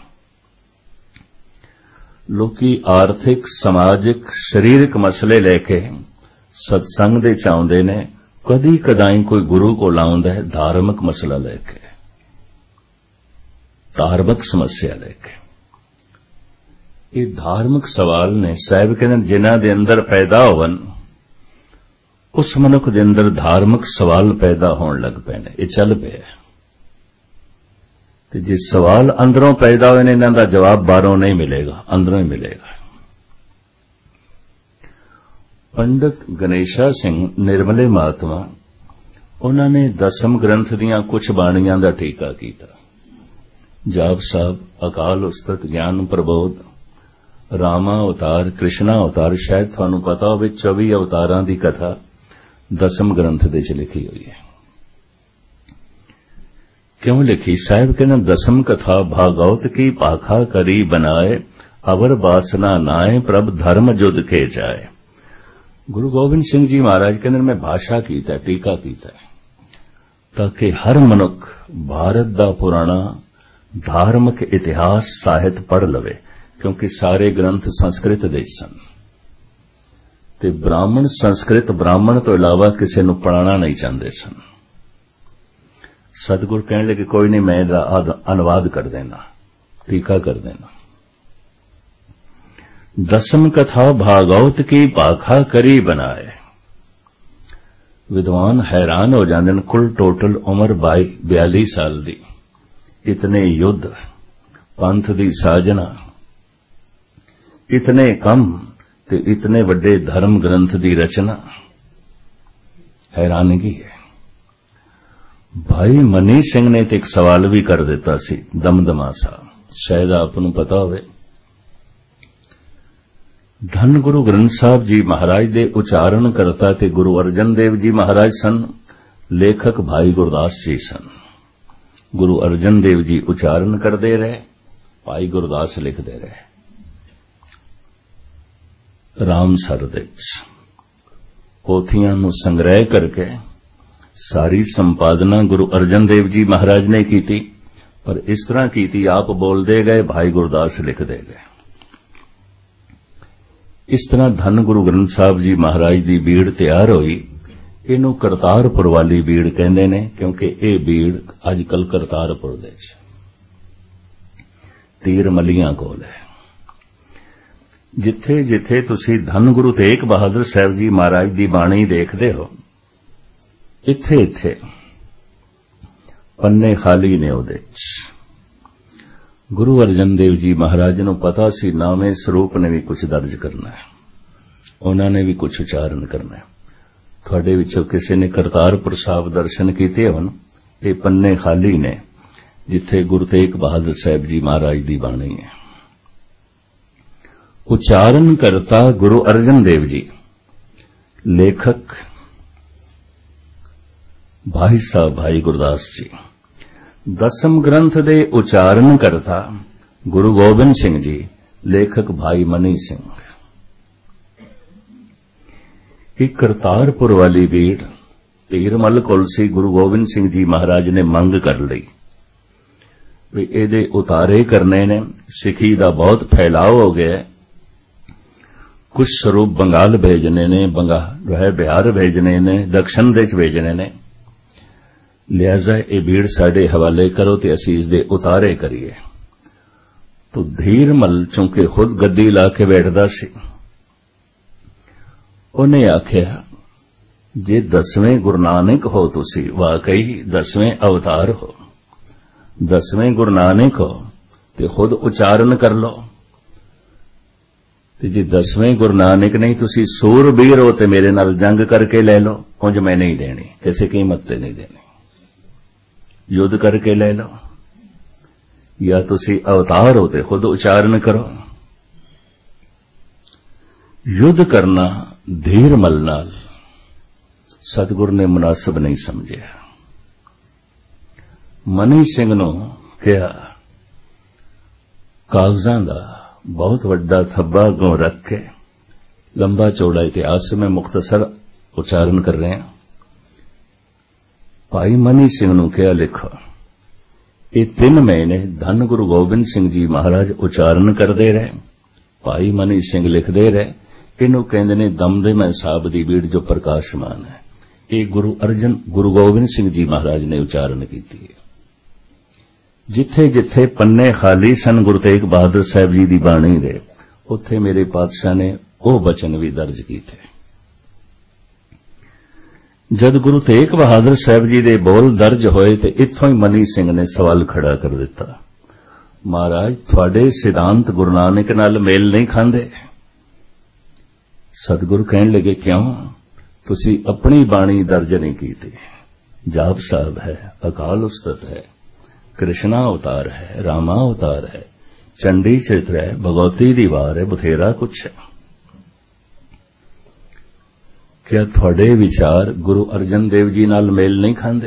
Speaker 1: लोकी आर्थिक, समाजिक, शरीरक मसले लेके सत्संग दे चाहुंदे ने, कदी कदाई कोई गुरु को लाउंदा है धार्मिक मसला लेके, धार्मिक समस्या लेके। ये धार्मिक सवाल ने साहिब कहते जिन्हां दे अंदर पैदा होवन, उस मनुख दे अंदर धार्मिक सवाल पैदा होने लग पे ने। ये चल पे है ते जे सवाल अंदरों पैदा होए ने, इन्हां दा जवाब बाहरों नहीं मिलेगा, अंदरों ही मिलेगा। पंडित गणेशा सिंह निर्मले महात्मा, उन्होंने 10ਮ ग्रंथ दियां कुछ बाणियां दा टीका कीता। जाप साहब, अकाल उस्तत, ज्ञान प्रबोध, रामा अवतार, कृष्णा अवतार, शायद थानू पता होवे 24 अवतारां दी कथा 10ਮ ग्रंथ दे च लिखी हुई है। क्यों लिखी? साहिब कहना 10ਮ कथा भागवत की पाखा करी बनाए, अवर बासना नाए प्रभ धर्म जुद के जाए। गुरु गोबिंद सिंह जी महाराज कहने मैं भाषा कीता, टीका कीता ताकि हर मनुख भारत दा पुराना धार्मिक इतिहास साहित्य पढ़ लवे, क्योंकि सारे ग्रंथ संस्कृत दे सन ते ब्राह्मण संस्कृत ब्राह्मण तो इलावा किसी नूं पढ़ाना नहीं चाहते सन। सतगुर कहने लगे कोई नहीं, मैं अनुवाद कर देना, टीका कर देना। 10ਮ कथा भागवत की पाखा करी बनाए। विद्वान हैरान हो जाते हैं। कुल टोटल उम्र 42 साल दी, इतने युद्ध, पंथ दी साजना, इतने कम ते इतने वड्डे धर्म ग्रंथ दी रचना, हैरानगी है। भाई मनी सिंह ने तो एक सवाल भी कर दिता सी, दमदमा सा, शायद आपनू पता होवे। धन गुरु ग्रंथ साहब जी महाराज दे उचारण करता ते गुरु अर्जन देव जी महाराज सन, लेखक भाई गुरदास जी सन। गुरु अर्जन देव जी उचारण करते रहे, भाई गुरदास लिखते रहे। रामसर दे पोथियां नूं संग्रह करके सारी संपादना गुरु अर्जन देव जी महाराज ने की थी, पर इस तरह की थी, आप बोलते गए, भाई गुरदास लिखते गए। इस तरह धन गुरु ग्रंथ साहब जी महाराज की बीड़ तैयार हुई। इनू करतारपुर वाली बीड़ कहते ने, क्योंकि ये बीड़ अजकल करतारपुर दे तीर मलियां कोल है। जिथे जिथे तुसी धन गुरु तेग बहादुर साहब जी महाराज की बाणी देखते हो, इत्थे इत्थे ਪੰਨੇ ਖਾਲੀ ਨੇ ਉਹਦੇ 'ਚ। ਗੁਰੂ ਅਰਜਨ ਦੇਵ ਜੀ ਮਹਾਰਾਜ ਨੂੰ ਪਤਾ ਸੀ ਨਾਵੇਂ ਸਰੂਪ ਨੇ ਵੀ ਕੁਝ ਦਰਜ ਕਰਨਾ ਹੈ, ਉਹਨਾਂ ਨੇ ਵੀ ਕੁਝ ਉਚਾਰਨ ਕਰਨਾ ਹੈ। ਤੁਹਾਡੇ ਵਿੱਚੋਂ ਕਿਸੇ ਨੇ ਕਰਤਾਰਪੁਰ ਸਾਹਿਬ ਦਰਸ਼ਨ ਕੀਤੇ ਹੋਣ, ਇਹ ਪੰਨੇ ਖਾਲੀ ਨੇ ਜਿੱਥੇ ਗੁਰੂ ਤੇਗ ਬਹਾਦਰ ਸਾਹਿਬ ਜੀ ਮਹਾਰਾਜ ਦੀ ਬਾਣੀ ਹੈ। ਉਚਾਰਨ ਕਰਤਾ ਗੁਰੂ ਅਰਜਨ ਦੇਵ ਜੀ, ਲੇਖਕ ਭਾਈ ਸਾਹਿਬ ਭਾਈ ਗੁਰਦਾਸ ਜੀ। ਦਸਮ ਗ੍ਰੰਥ ਦੇ ਉਚਾਰਨ ਕਰਤਾ ਗੁਰੂ ਗੋਬਿੰਦ ਸਿੰਘ ਜੀ, ਲੇਖਕ ਭਾਈ ਮਨੀ ਸਿੰਘ। ਇਹ ਕਰਤਾਰਪੁਰ ਵਾਲੀ ਬੀੜ ਧੀਰਮਲ ਕੋਲ ਸੀ। ਗੁਰੂ ਗੋਬਿੰਦ ਸਿੰਘ ਜੀ ਮਹਾਰਾਜ ਨੇ ਮੰਗ ਕਰ ਲਈ ਵੀ ਇਹਦੇ ਉਤਾਰੇ ਕਰਨੇ ਨੇ। ਸਿੱਖੀ ਦਾ ਬਹੁਤ ਫੈਲਾਅ ਹੋ ਗਿਆ, ਕੁਝ ਸਰੂਪ ਬੰਗਾਲ ਭੇਜਣੇ ਨੇ, ਬਿਹਾਰ ਭੇਜਣੇ ਨੇ, ਦਕਸ਼ਨ ਦੇ ਚ ਭੇਜਣੇ ਨੇ, ਲਿਹਾਜ਼ਾ ਇਹ ਭੀੜ ਸਾਡੇ ਹਵਾਲੇ ਕਰੋ ਤੇ ਅਸੀਂ ਇਸ ਦੇ ਉਤਾਰੇ ਕਰੀਏ। ਤੋ ਧੀਰਮਲ ਚੂੰਕਿ ਖੁਦ ਗੱਦੀ ਲਾ ਕੇ ਬੈਠਦਾ ਸੀ, ਉਹਨੇ ਆਖਿਆ ਜੇ 10ਵੇਂ ਗੁਰੂ ਨਾਨਕ ਹੋ ਤੁਸੀਂ, ਵਾਕਈ 10ਵੇਂ ਅਵਤਾਰ ਹੋ, 10ਵੇਂ ਗੁਰੂ ਨਾਨਕ ਹੋ ਤੇ ਖੁਦ ਉਚਾਰਨ ਕਰ ਲਓ। ਤੇ ਜੇ 10ਵੇਂ ਗੁਰੂ ਨਾਨਕ ਨਹੀਂ, ਤੁਸੀਂ ਸੂਰਬੀਰ ਹੋ ਤੇ ਮੇਰੇ ਨਾਲ ਜੰਗ ਕਰਕੇ ਲੈ ਲਓ, ਉਂਝ ਮੈਂ ਨਹੀਂ ਦੇਣੀ, ਕਿਸੇ ਕੀਮਤ ਤੇ ਨਹੀਂ ਦੇਣੀ, युद्ध करके ले लो, या तुसी अवतार हो ते खुद उच्चारण करो। युद्ध करना धीर मल नाल सतगुरु ने मुनासिब नहीं समझिया। मनी सिंह नूं कहा कागजां दा बहुत वड्डा थब्बा अगों रख के लंबा चौड़ा इतिहास में मुख्तसर उच्चारण कर रहे हैं। भाई मनी सिंह नूं कहा लिखो, ये 3 महीने धन गुरु गोबिंद सिंह जी महाराज उच्चारण करते रहे। भाई मनी सिंह लिखते रहे, इनू कहते ने दमदमा साहब की बीड़ जो प्रकाशमान है, ये गुरु गोबिंद सिंह जी महाराज ने उच्चारण की। जिथे जिथे पन्ने खाली सन गुरु तेग बहादुर साहब जी की बाणी दे, उत्थे मेरे पातशाह ने वो बचन भी दर्ज किए। जद गुरु तेग बहादुर साहब जी दे बोल दर्ज होए तो इत्थों ही मनी सिंह ने सवाल खड़ा कर दिता, महाराज थोड़े सिद्धांत गुरु नानक नाल मेल नहीं खांदे। सतगुरु कहन लगे क्यों, तुसी अपनी बाणी दर्ज नहीं की। जाप साहब है, अकाल उस्तत है, कृष्णा अवतार है, रामा अवतार है, चंडी चरित्र है, भगवती दी वार है, बथेरा कुछ है। क्या थोड़े विचार गुरु अर्जन देव जी नाल मेल नहीं खांदे?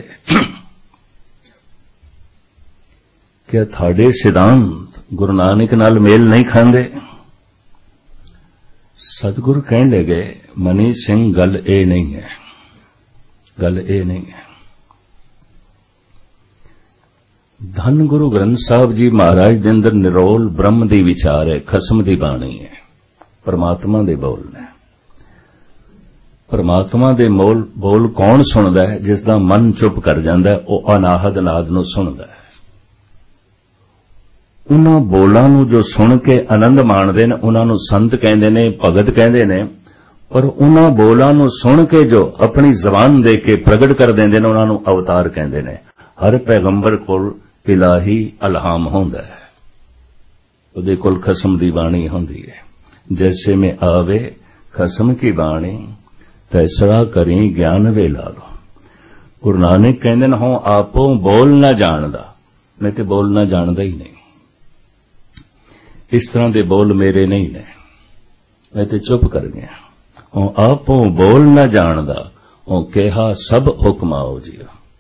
Speaker 1: क्या थोड़े सिद्धांत गुरु नानक नाल मेल नहीं खांदे? सतगुरु कहने लगे, मनी सिंह गल ए नहीं है, गल ए नहीं है। धन गुरु ग्रंथ साहब जी महाराज दे अंदर निरोल ब्रह्म दी विचार है, खसम दी बाणी है, परमात्मा दे बोल ने। परमात्मा दे बोल कौन सुनदा है? जिसदा मन चुप कर जांदा है, वो अनाहद नाद नूं सुनदा है। उन्हां बोलां नूं जो सुन के आनंद माणदे ने, उन्हां नूं संत कहंदे ने, भगत कहंदे ने। पर उन्हां बोलां नूं सुन के जो अपनी जबान दे के प्रगट कर देंदे ने, उन्हां नूं अवतार कहंदे ने। हर पैगंबर कोल इलाही अलहाम होंदा है, उहदे कोल खसम दी बाणी होंदी है। जैसे में आवे खसम की बाणी, तैसरा करी ज्ञान वे ला लो। गुरु नानक कहंदे ने, हों आपो बोल ना जानदा, मैं ते बोलना जानदा ही नहीं। इस तरह दे बोल मेरे नहीं ने, मैं ते चुप कर गया। हों आपो बोल ना जानदा, हों कहा सब हुक्म आओ जी।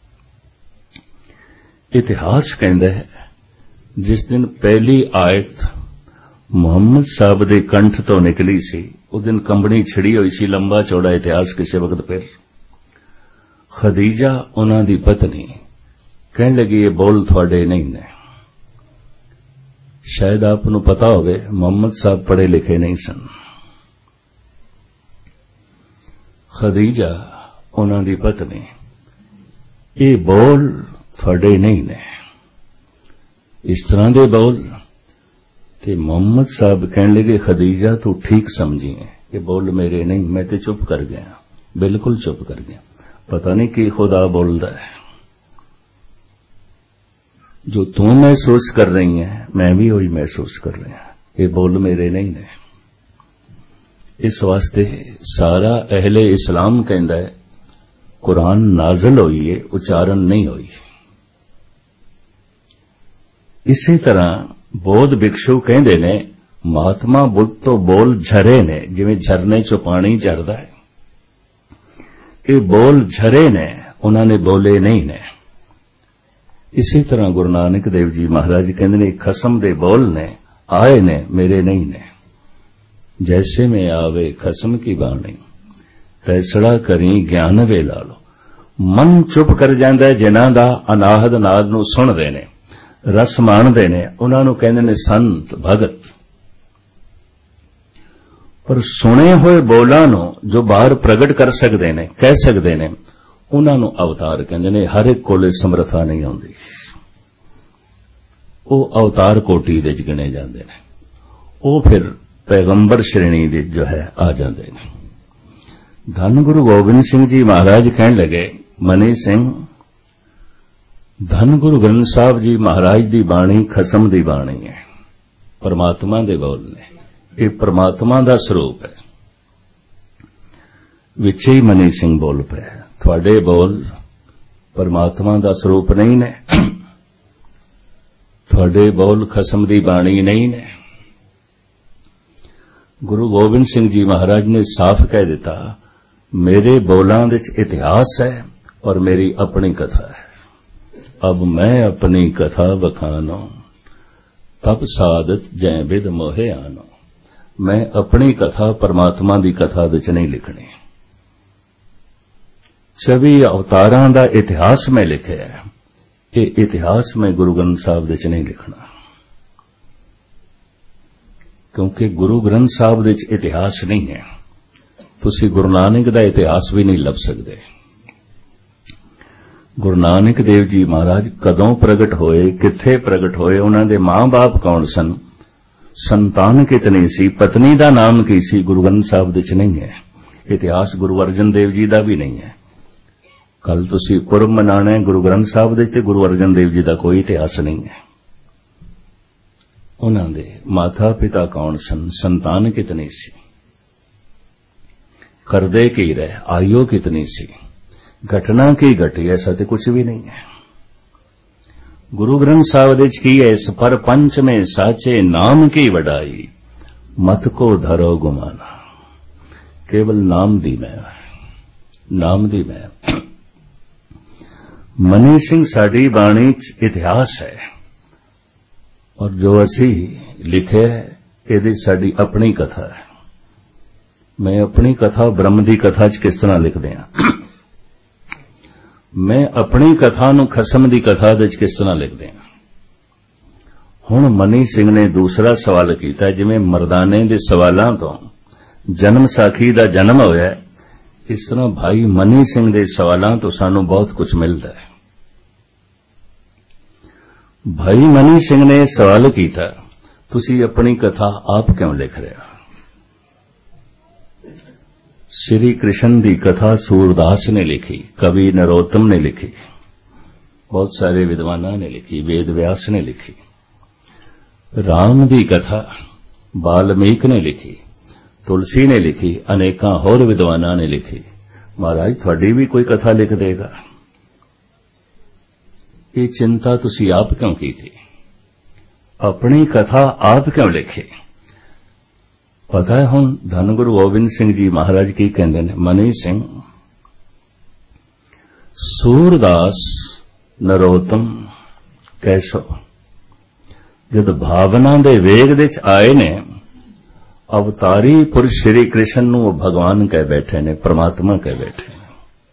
Speaker 1: इतिहास कहंदा है, जिस दिन पहली आयत मुहम्मद साहब दे कंठ तो निकली सी, उस दिन कंबनी छिड़ी हुई सी। लंबा चौड़ा इतिहास किसी वक्त फिर खदीजा उन्हां दी पत्नी कहने लगी, ये बोल थोड़े नहीं ने। शायद आपनूं पता होवे, मुहम्मद साहब पढ़े लिखे नहीं सन। खदीजा उन्हां दी पत्नी, ये बोल थोड़े नहीं ने, इस तरह दे बोल। ते मोहम्मद साहब कहने लगे, खदीजा तू ठीक समझी है, ये बोल मेरे नहीं। मैं तो चुप कर गया, बिल्कुल चुप कर गया। पता नहीं कि खुदा बोलदा है। जो तू महसूस कर रही है मैं भी वही महसूस कर रहा। ये बोल मेरे नहीं ने। इस वास्ते सारा अहले इस्लाम कहता है कुरान नाज़िल होई है, उच्चारण नहीं होई। इसी तरह बौद्ध भिक्षु कहते ने महात्मा बुद्ध तो बोल झरे ने, जिवें झरने चों पानी झरदा है। ये बोल झरे ने, उन्होंने बोले नहीं ने। इसी तरह गुरु नानक देव जी महाराज कहते ने खसम दे बोल ने आए ने, मेरे नहीं ने। जैसे में आवे खसम की बाणी तैसड़ा करी ज्ञान वे ला लो। मन चुप कर जांदा है जिन्हां दा अनाहद नाद नूं सुणदे ने, रस माणदे ने, उन्हां नूं कहंदे ने संत भगत। पर सुने हुए बोलां नूं जो बाहर प्रगट कर सकदे ने, कह सकदे ने, उन्हां नूं अवतार कहंदे ने। हर एक कोले समर्था नहीं आउंदी, ਉਹ अवतार कोटि दे च गिणे जांदे ने। ਉਹ फिर पैगंबर श्रेणी दे जो है आ जाते हैं। धन गुरु गोबिंद सिंह जी महाराज कहने लगे मनी सिंह, धन गुरु ग्रंथ साहब जी महाराज दी बाणी खसम दी बाणी है, परमात्मा दे बोल ने। ये परमात्मा दा स्वरूप है। विच ही मनी सिंह बोल पे थोड़े बोल परमात्मा दा स्वरूप नहीं ने, थोड़े बोल खसम दी बाणी नहीं ने। गुरु गोबिंद सिंह जी महाराज ने साफ कह दिता मेरे बोलां विच इतिहास है और मेरी अपनी कथा है। अब मैं अपनी कथा बखानो तब सादत जै बिद मोहे आनो। मैं अपनी कथा परमात्मा दी कथा विच नहीं लिखनी। 24 अवतारां दा इतिहास में लिखिया है, ये इतिहास में गुरु ग्रंथ साहब विच नहीं लिखना, क्योंकि गुरु ग्रंथ साहब विच इतिहास नहीं है। तुसी गुरु नानक दा इतिहास भी नहीं लभ सकदे। गुरु नानक देव जी महाराज कदों प्रगट होए, किथे प्रगट होए, उन्हां दे मां बाप कौन सन, संतान कितनी सी, पत्नी दा नाम की सी, गुरु ग्रंथ साहब विच नहीं है। इतिहास गुरु अर्जन देव जी दा भी नहीं है। कल तुसी पुरब मनाना है गुरु ग्रंथ साहब दे ते गुरु अर्जन देव जी दा कोई इतिहास नहीं है। उन्हां दे माता पिता कौन सन, संतान कितनी सी, करदे की रहे, आयु कितनी सी, घटना की घटी, ऐसा तो कुछ भी नहीं है। गुरु ग्रंथ साहब विच की है, इस पर पंच में साचे नाम की वडाई, मत को धरो गुमाना। केवल नाम दी मैं, नाम दी मैं। मनी सिंह साडी बाणी च इतिहास है और जो असी लिखे यदि साडी अपनी कथा है। मैं अपनी कथा ब्रह्म दी कथा च किस तरह लिख दिया, मैं अपनी कथा नूं खसम दी कथा विच किस तरह लिख दिया। हुण मनी सिंह ने दूसरा सवाल कीता, जिवें मर्दाने दे सवालां तो जन्म साखी दा जन्म होया, इस तरह भाई मनी सिंह दे सवालां तो सानू बहुत कुछ मिलता है। भाई मनी सिंह ने सवाल कीता तुसी अपनी कथा आप क्यों लिख रहे हो। श्री कृष्ण दी कथा सूरदास ने लिखी, कवि नरोत्तम ने लिखी, बहुत सारे विद्वानां ने लिखी, वेद व्यास ने लिखी। राम दी कथा वाल्मीकि ने लिखी, तुलसी ने लिखी, अनेकां होर विद्वानां ने लिखी। महाराज थोड़ी भी कोई कथा लिख देगा। ये चिंता तुसी आप क्यों की थी, अपनी कथा आप क्यों लिखी। पता है हुण धन गुरु गोबिंद सिंह जी महाराज की कहंदे ने, मनी सिंह सूरदास नरोत्तम कैसो जद भावना दे वेग दे च आए ने, अवतारी पुरुष श्री कृष्ण नूं वो भगवान कह बैठे ने, परमात्मा कह बैठे ने।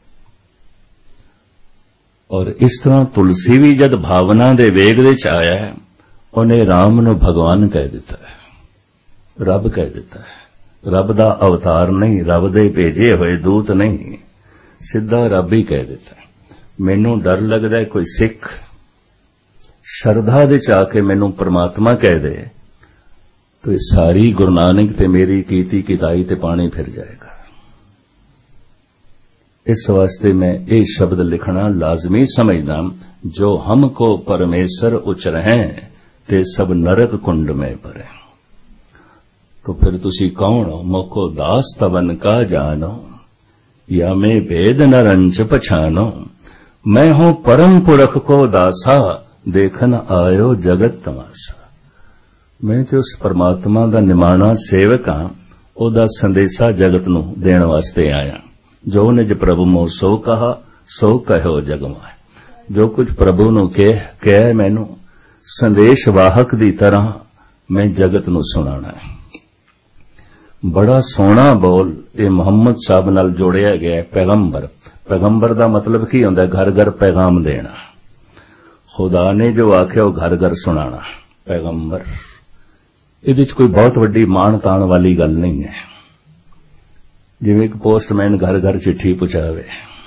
Speaker 1: और इस तरह तुलसी भी जद भावना दे वेग दे च आया है, उन्हें राम नूं भगवान कह दिता है, रब कह दिता है। रब दा अवतार नहीं, रब दे भेजे हुए दूत नहीं, सीधा रब ही कह दिता है। मैनू डर लगदा है कोई सिख श्रद्धा दे च आके मैनू परमात्मा कह दे तो ये सारी गुरु नानक ते मेरी कीती किताई ते पानी फिर जाएगा। इस वास्ते मैं ये शब्द लिखना लाजमी समझदा, जो हमको परमेश्वर उचरहें ते सब नरक कुंड में परे। तो फिर तुसी कौन हो? मोको दास तवन का जानो, या मैं भेद न रंच पछानो। मैं हूं परम पुरख को दासा, देखन आयो जगत तमाशा। मैं तो उस परमात्मा दा निमाणा सेवक हां, ओदा संदेशा जगत नूं देण वास्ते आया। जो निज प्रभु मोह सो कहा, सो कहो जग माय। जो कुछ प्रभु नूं कह मैनू संदेश वाहक दी तरह मैं जगत नूं सुनाना है। बड़ा सोहना बोल ये मुहम्मद साहब नाल जोड़िया गया है। पैगंबर, पैगंबर दा मतलब की हुंदा? घर घर पैगाम देना। खुदा ने जो आख्या वो घर घर सुनाना। पैगंबर इहदे च कोई बहुत वड्डी मान ताण वाली गल नहीं है। जिवें एक पोस्टमैन घर घर चिट्ठी पहुंचावे,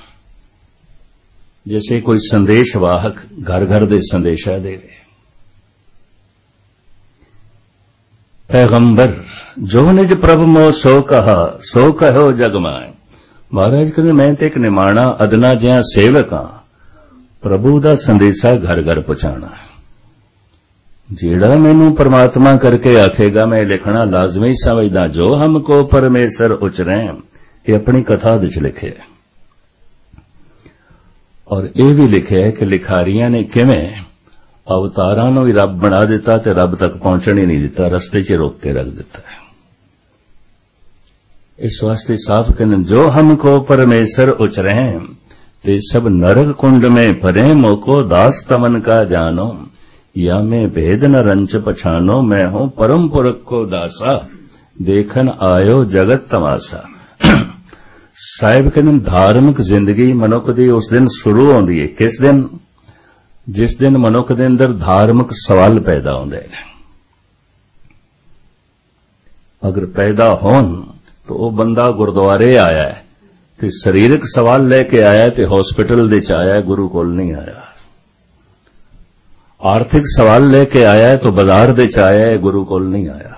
Speaker 1: जैसे कोई संदेश वाहक घर घर दे संदेशा देवे। पैगंबर जो निज प्रभु मोह सो कहा, सो कहो जग माय। महाराज कहते मैं तो एक निमाणा अदना जिहा सेवक हां, प्रभु दा संदेशा घर घर पहुंचाना। जेड़ा मैनू परमात्मा करके आखेगा मैं लिखना लाजमी समझदा। जो हमको परमेश्वर उचरे, ये अपनी कथा विच लिखे। और यह भी लिखे है कि लिखारियां ने किवें अवतारां नूं ही रब बना दिता ते रब तक पहुंचण ही नहीं दिता, रस्ते च रोक के रख दिता है। इस वास्ते साफ कहने, जो हमको परमेश्वर उचरे ते सब नरक कुंड में परे। मोको दास तमन का जानो, या मैं भेद न रंच पछानो। मैं हूं परम पुरख को दासा, देखन आयो जगत तमाशा। साहिब कहते धार्मिक जिंदगी मनुख दी उस दिन शुरू होंदी है। किस दिन? जिस दिन मनुख दे अंदर धार्मिक सवाल पैदा होंदे ने। अगर पैदा होन तो वह बंदा गुरुद्वारे आया है, ते शरीरक सवाल लेके आया है, ते हॉस्पिटल दे च आया है, गुरु कोल नहीं आया। आर्थिक सवाल लेके आया है तो बाजार दे च आया है, गुरु कोल नहीं आया।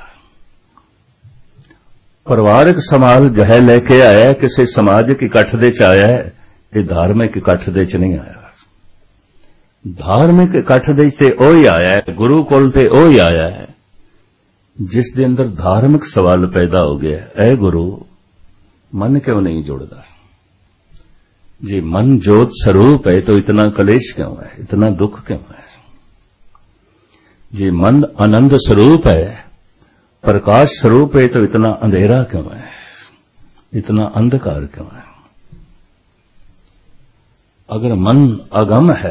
Speaker 1: परिवारक सवाल गह लेके आया है, किसी समाजिक इकट्ठ दे च आया है, ये धार्मिक इकट्ठ दे च नहीं आया। धार्मिक इकट्ठ दे ते ओही आया है, गुरु कोल ते ओही आया है जिस दे अंदर धार्मिक सवाल पैदा हो गया। ऐ गुरु, मन क्यों नहीं जुड़ता? जी मन ज्योत स्वरूप है तो इतना कलेश क्यों है, इतना दुख क्यों है? जी मन आनंद स्वरूप है, प्रकाश स्वरूप है तो इतना अंधेरा क्यों है, इतना अंधकार क्यों है? अगर मन अगम है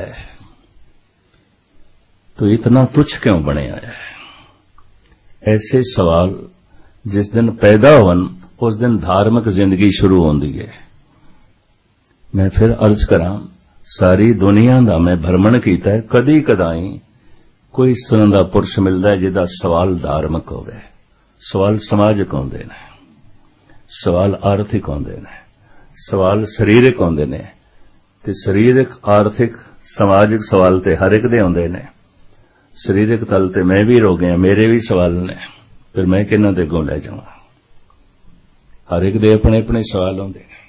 Speaker 1: तो इतना तुच्छ क्यों बने आया है? ऐसे सवाल जिस दिन पैदा होन उस दिन धार्मिक जिंदगी शुरू होंदी है। मैं फिर अर्ज करा, सारी दुनिया दा मैं भ्रमण कीता है, कदी कदाई कोई इस तरह का पुरुष मिलता है जिहदा सवाल धार्मिक होवे। सवाल समाजिक होंदे ने, सवाल आर्थिक होंदे ने, सवाल शरीरक होंदे ने, ते शरीरक आर्थिक समाजिक सवाल ते हर एक दे होंदे ने। शरीरक तल ते मैं भी रोग गया, मेरे भी सवाल ने, फिर मैं किन्हां दे अगों लै जावां? हर एक दे अपने अपने सवाल होंदे ने।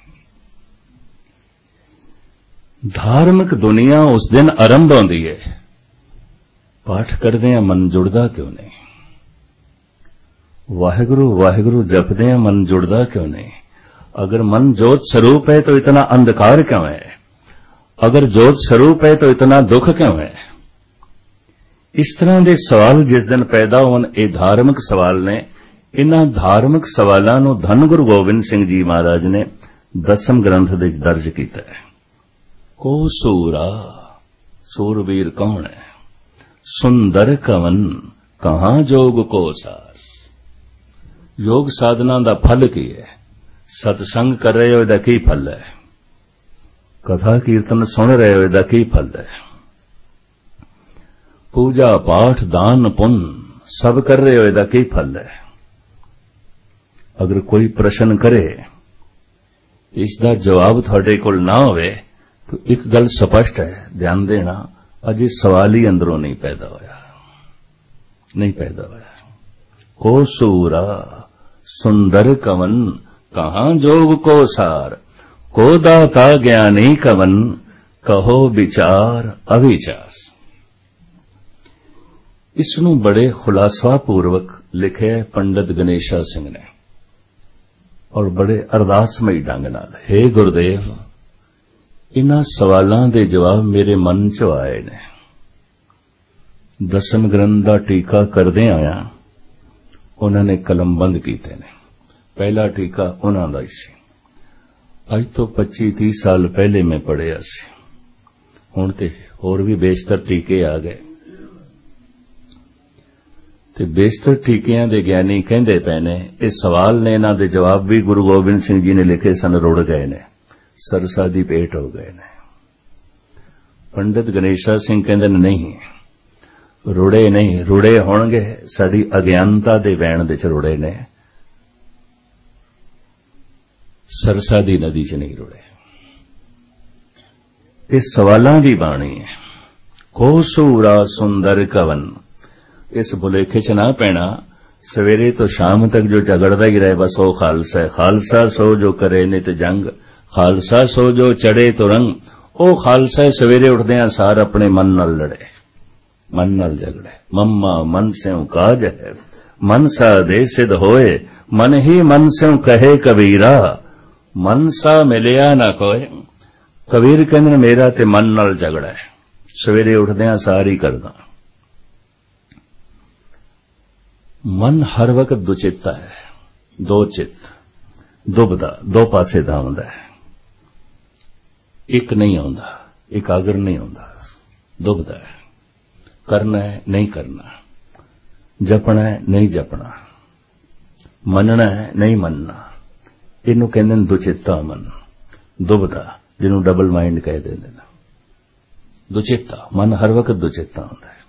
Speaker 1: धार्मिक दुनिया उस दिन आरंभ होंदी है, पाठ करदे हां मन जुड़दा क्यों नहीं? वाहिगुरु वाहिगुरु जपदे हां मन जुड़दा क्यों नहीं? अगर मन ज्योत स्वरूप है तो इतना अंधकार क्यों है? अगर ज्योत स्वरूप है तो इतना दुख क्यों है? इस तरह के सवाल जिस दिन पैदा होन, ये धार्मिक सवाल ने। इन्हां धार्मिक सवालों नूं धन गुरु गोबिंद सिंह जी महाराज ने 10वें ग्रंथ दे दर्ज किया है। को सूरा, सूरवीर कौन है? सुंदर कवन कहां जोग को सार। योग साधना दा फल की है? सत्संग कर रहे हो, इहदा की फल है? कथा कीर्तन सुन रहे हो, इहदा की फल है? पूजा पाठ दान पुण्य सब कर रहे हो, इहदा की फल है? अगर कोई प्रश्न करे इसका जवाब थोड़े कोल ना होवे तो एक गल स्पष्ट है, ध्यान देना, अजे सवाल ही अंदरों नहीं पैदा होया, नहीं पैदा होया। को सूरा सुंदर कवन कहां जोग को सार। को दाता ज्ञानी कवन कहो विचार अविचार। इसनूं बड़े खुलासापूर्वक लिखे पंडित गणेशा सिंह ने और बड़े अरदासमई ढंग नाल, हे गुरुदेव, इन्हां सवालां दे जवाब मेरे मन च आए ने। दसम ग्रंथ दा टीका करदे आया उन्हां ने कलमबंद कीते ने। पहला टीका उन्हां दा ही सी, अज तो 25-30 साल पहले मैं पढ़िया सी। हुण ते होर भी बेशतर टीके आ गए ते बेशतर टीकियां दे ज्ञानी कहंदे पए ने इस सवाल ने, इन्हां दे जवाब भी गुरु गोबिंद सिंह जी ने लिखे सन, रुड़ गए ने, सरसा दी भेट हो गए ने। पंडित गणेशा सिंह कहंदे ने नहीं, रुड़े नहीं, रुड़े होणगे साडी अज्ञानता दे वैण दे च रुड़े ने, सरसा दी नदी च नहीं रुड़े। इस सवालां दी बाणी है, को सूरा सुंदर कवन। इस भुलेखे च ना पैना सवेरे तो शाम तक जो झगड़दा ही रहे बस वो खालसा है। खालसा सो जो करे नित जंग, खालसा सो जो चढ़े तो रंग। ओ खालसा सवेरे उठदे सार अपने मन नाल लड़े, मन नाल झगड़े। मम्मा मन स्यों काज है, मन सा दे सिद्ध होए, मन ही मन स्यों कहे कबीरा, मन सा मिलिया ना कोई। कबीर कहंदे मेरा ते मन नाल झगड़ा है, सवेरे उठदे सार ही करदा। मन हर वक्त दुचित्ता है, दो चित्त, दुबदा, दो पासे धावदा है, एक नहीं आउंदा, एकाग्र नहीं आउंदा, दुबदा है। करना है नहीं करना, जपना है नहीं जपना, मनना है नहीं मनना, इनू कहंदे ने दुचित्ता मन, दुबदा, जिन्हों डबल माइंड कह देंदे ने। दुचित्ता मन हर वक्त दुचित्ता होंदा है।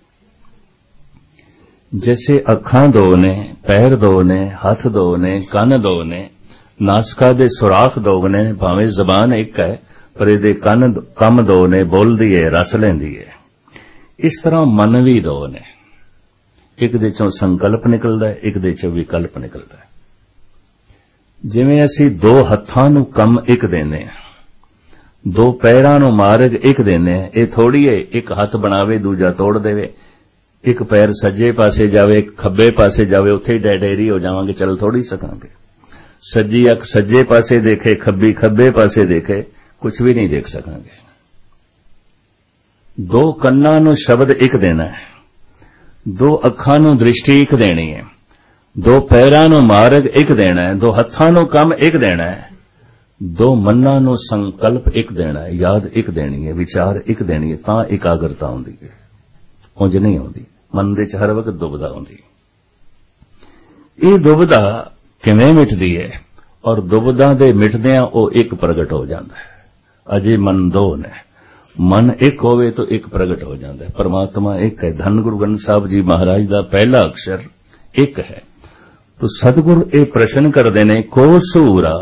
Speaker 1: जैसे अखां दो ने, पैर दो ने, हाथ दो ने, कन दो ने, नासका दे सुराख दो ने, भावें जबान एक है पर इहदे कन कम दो ने, बोलदी है रस लैंदी है। इस तरह मन भी दो ने, एक दे चों संकल्प निकलदा है, एक दे चों विकल्प निकलदा है। जिवें असीं दो हत्थां नूं कम एक देने, दो पैरां नूं मार्ग एक देने, ये थोड़ी है एक हथ बनावे दूजा तोड़ देवे, एक पैर सज्जे पासे जावे एक खब्बे पासे जावे, उत्थे डेडेरी हो जावांगे, चल थोड़ी सकांगे। सज्जी अख सज्जे पासे देखे, खब्बी खब्बे पासे देखे, कुछ भी नहीं देख सकांगे। दो कन्नां नूं शब्द एक देना है, दो अखां नूं दृष्टि एक देनी है, दो पैरां नूं मार्ग एक देना है, दो हत्थां नूं कम एक देना है, दो मन्नां नूं संकल्प एक देना है, याद एक देनी है, विचार एक देनी है, तां एकाग्रता आउंदी है। उंज नहीं आउंदी, मन दे च हर वक्त दुबदा आउंदी। ये दुबदा किवें मिटदी है और दुबदा दे मिटदियां ओ एक प्रगट हो जांदा है। अजे मन दो ने, मन एक होवे तो एक प्रगट हो जाता है। परमात्मा एक है। धन गुरु ग्रंथ साहब जी महाराज का पहला अक्षर एक है। तो सतगुरु ये प्रश्न करते ने, को सूरा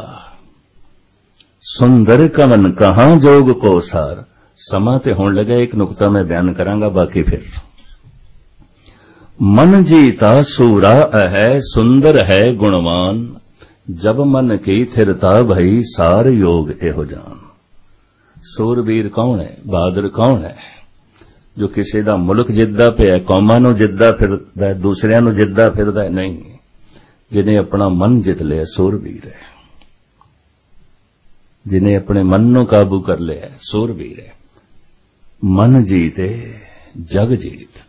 Speaker 1: सुंदर कवन कहां जोग को सार। समा ते होने लगा, एक नुकता मैं बयान करांगा, बाकी फिर। मन जीता सूरा है, सुंदर है गुणवान, जब मन की थिरता भई सार योग एहो जान। सूरवीर कौन है, बहादुर कौन है, जो किसी दा मुल्क जिद्दा पिया, कौमां नूं जिद्दा फिरदा है, दूसरियां नूं जिद्दा फिरदा है, नहीं। जिन्हें अपना मन जित लिया सूरवीर है। जिन्हें अपने मन नूं काबू कर लिया सूरवीर है। मन जीते जग जीत।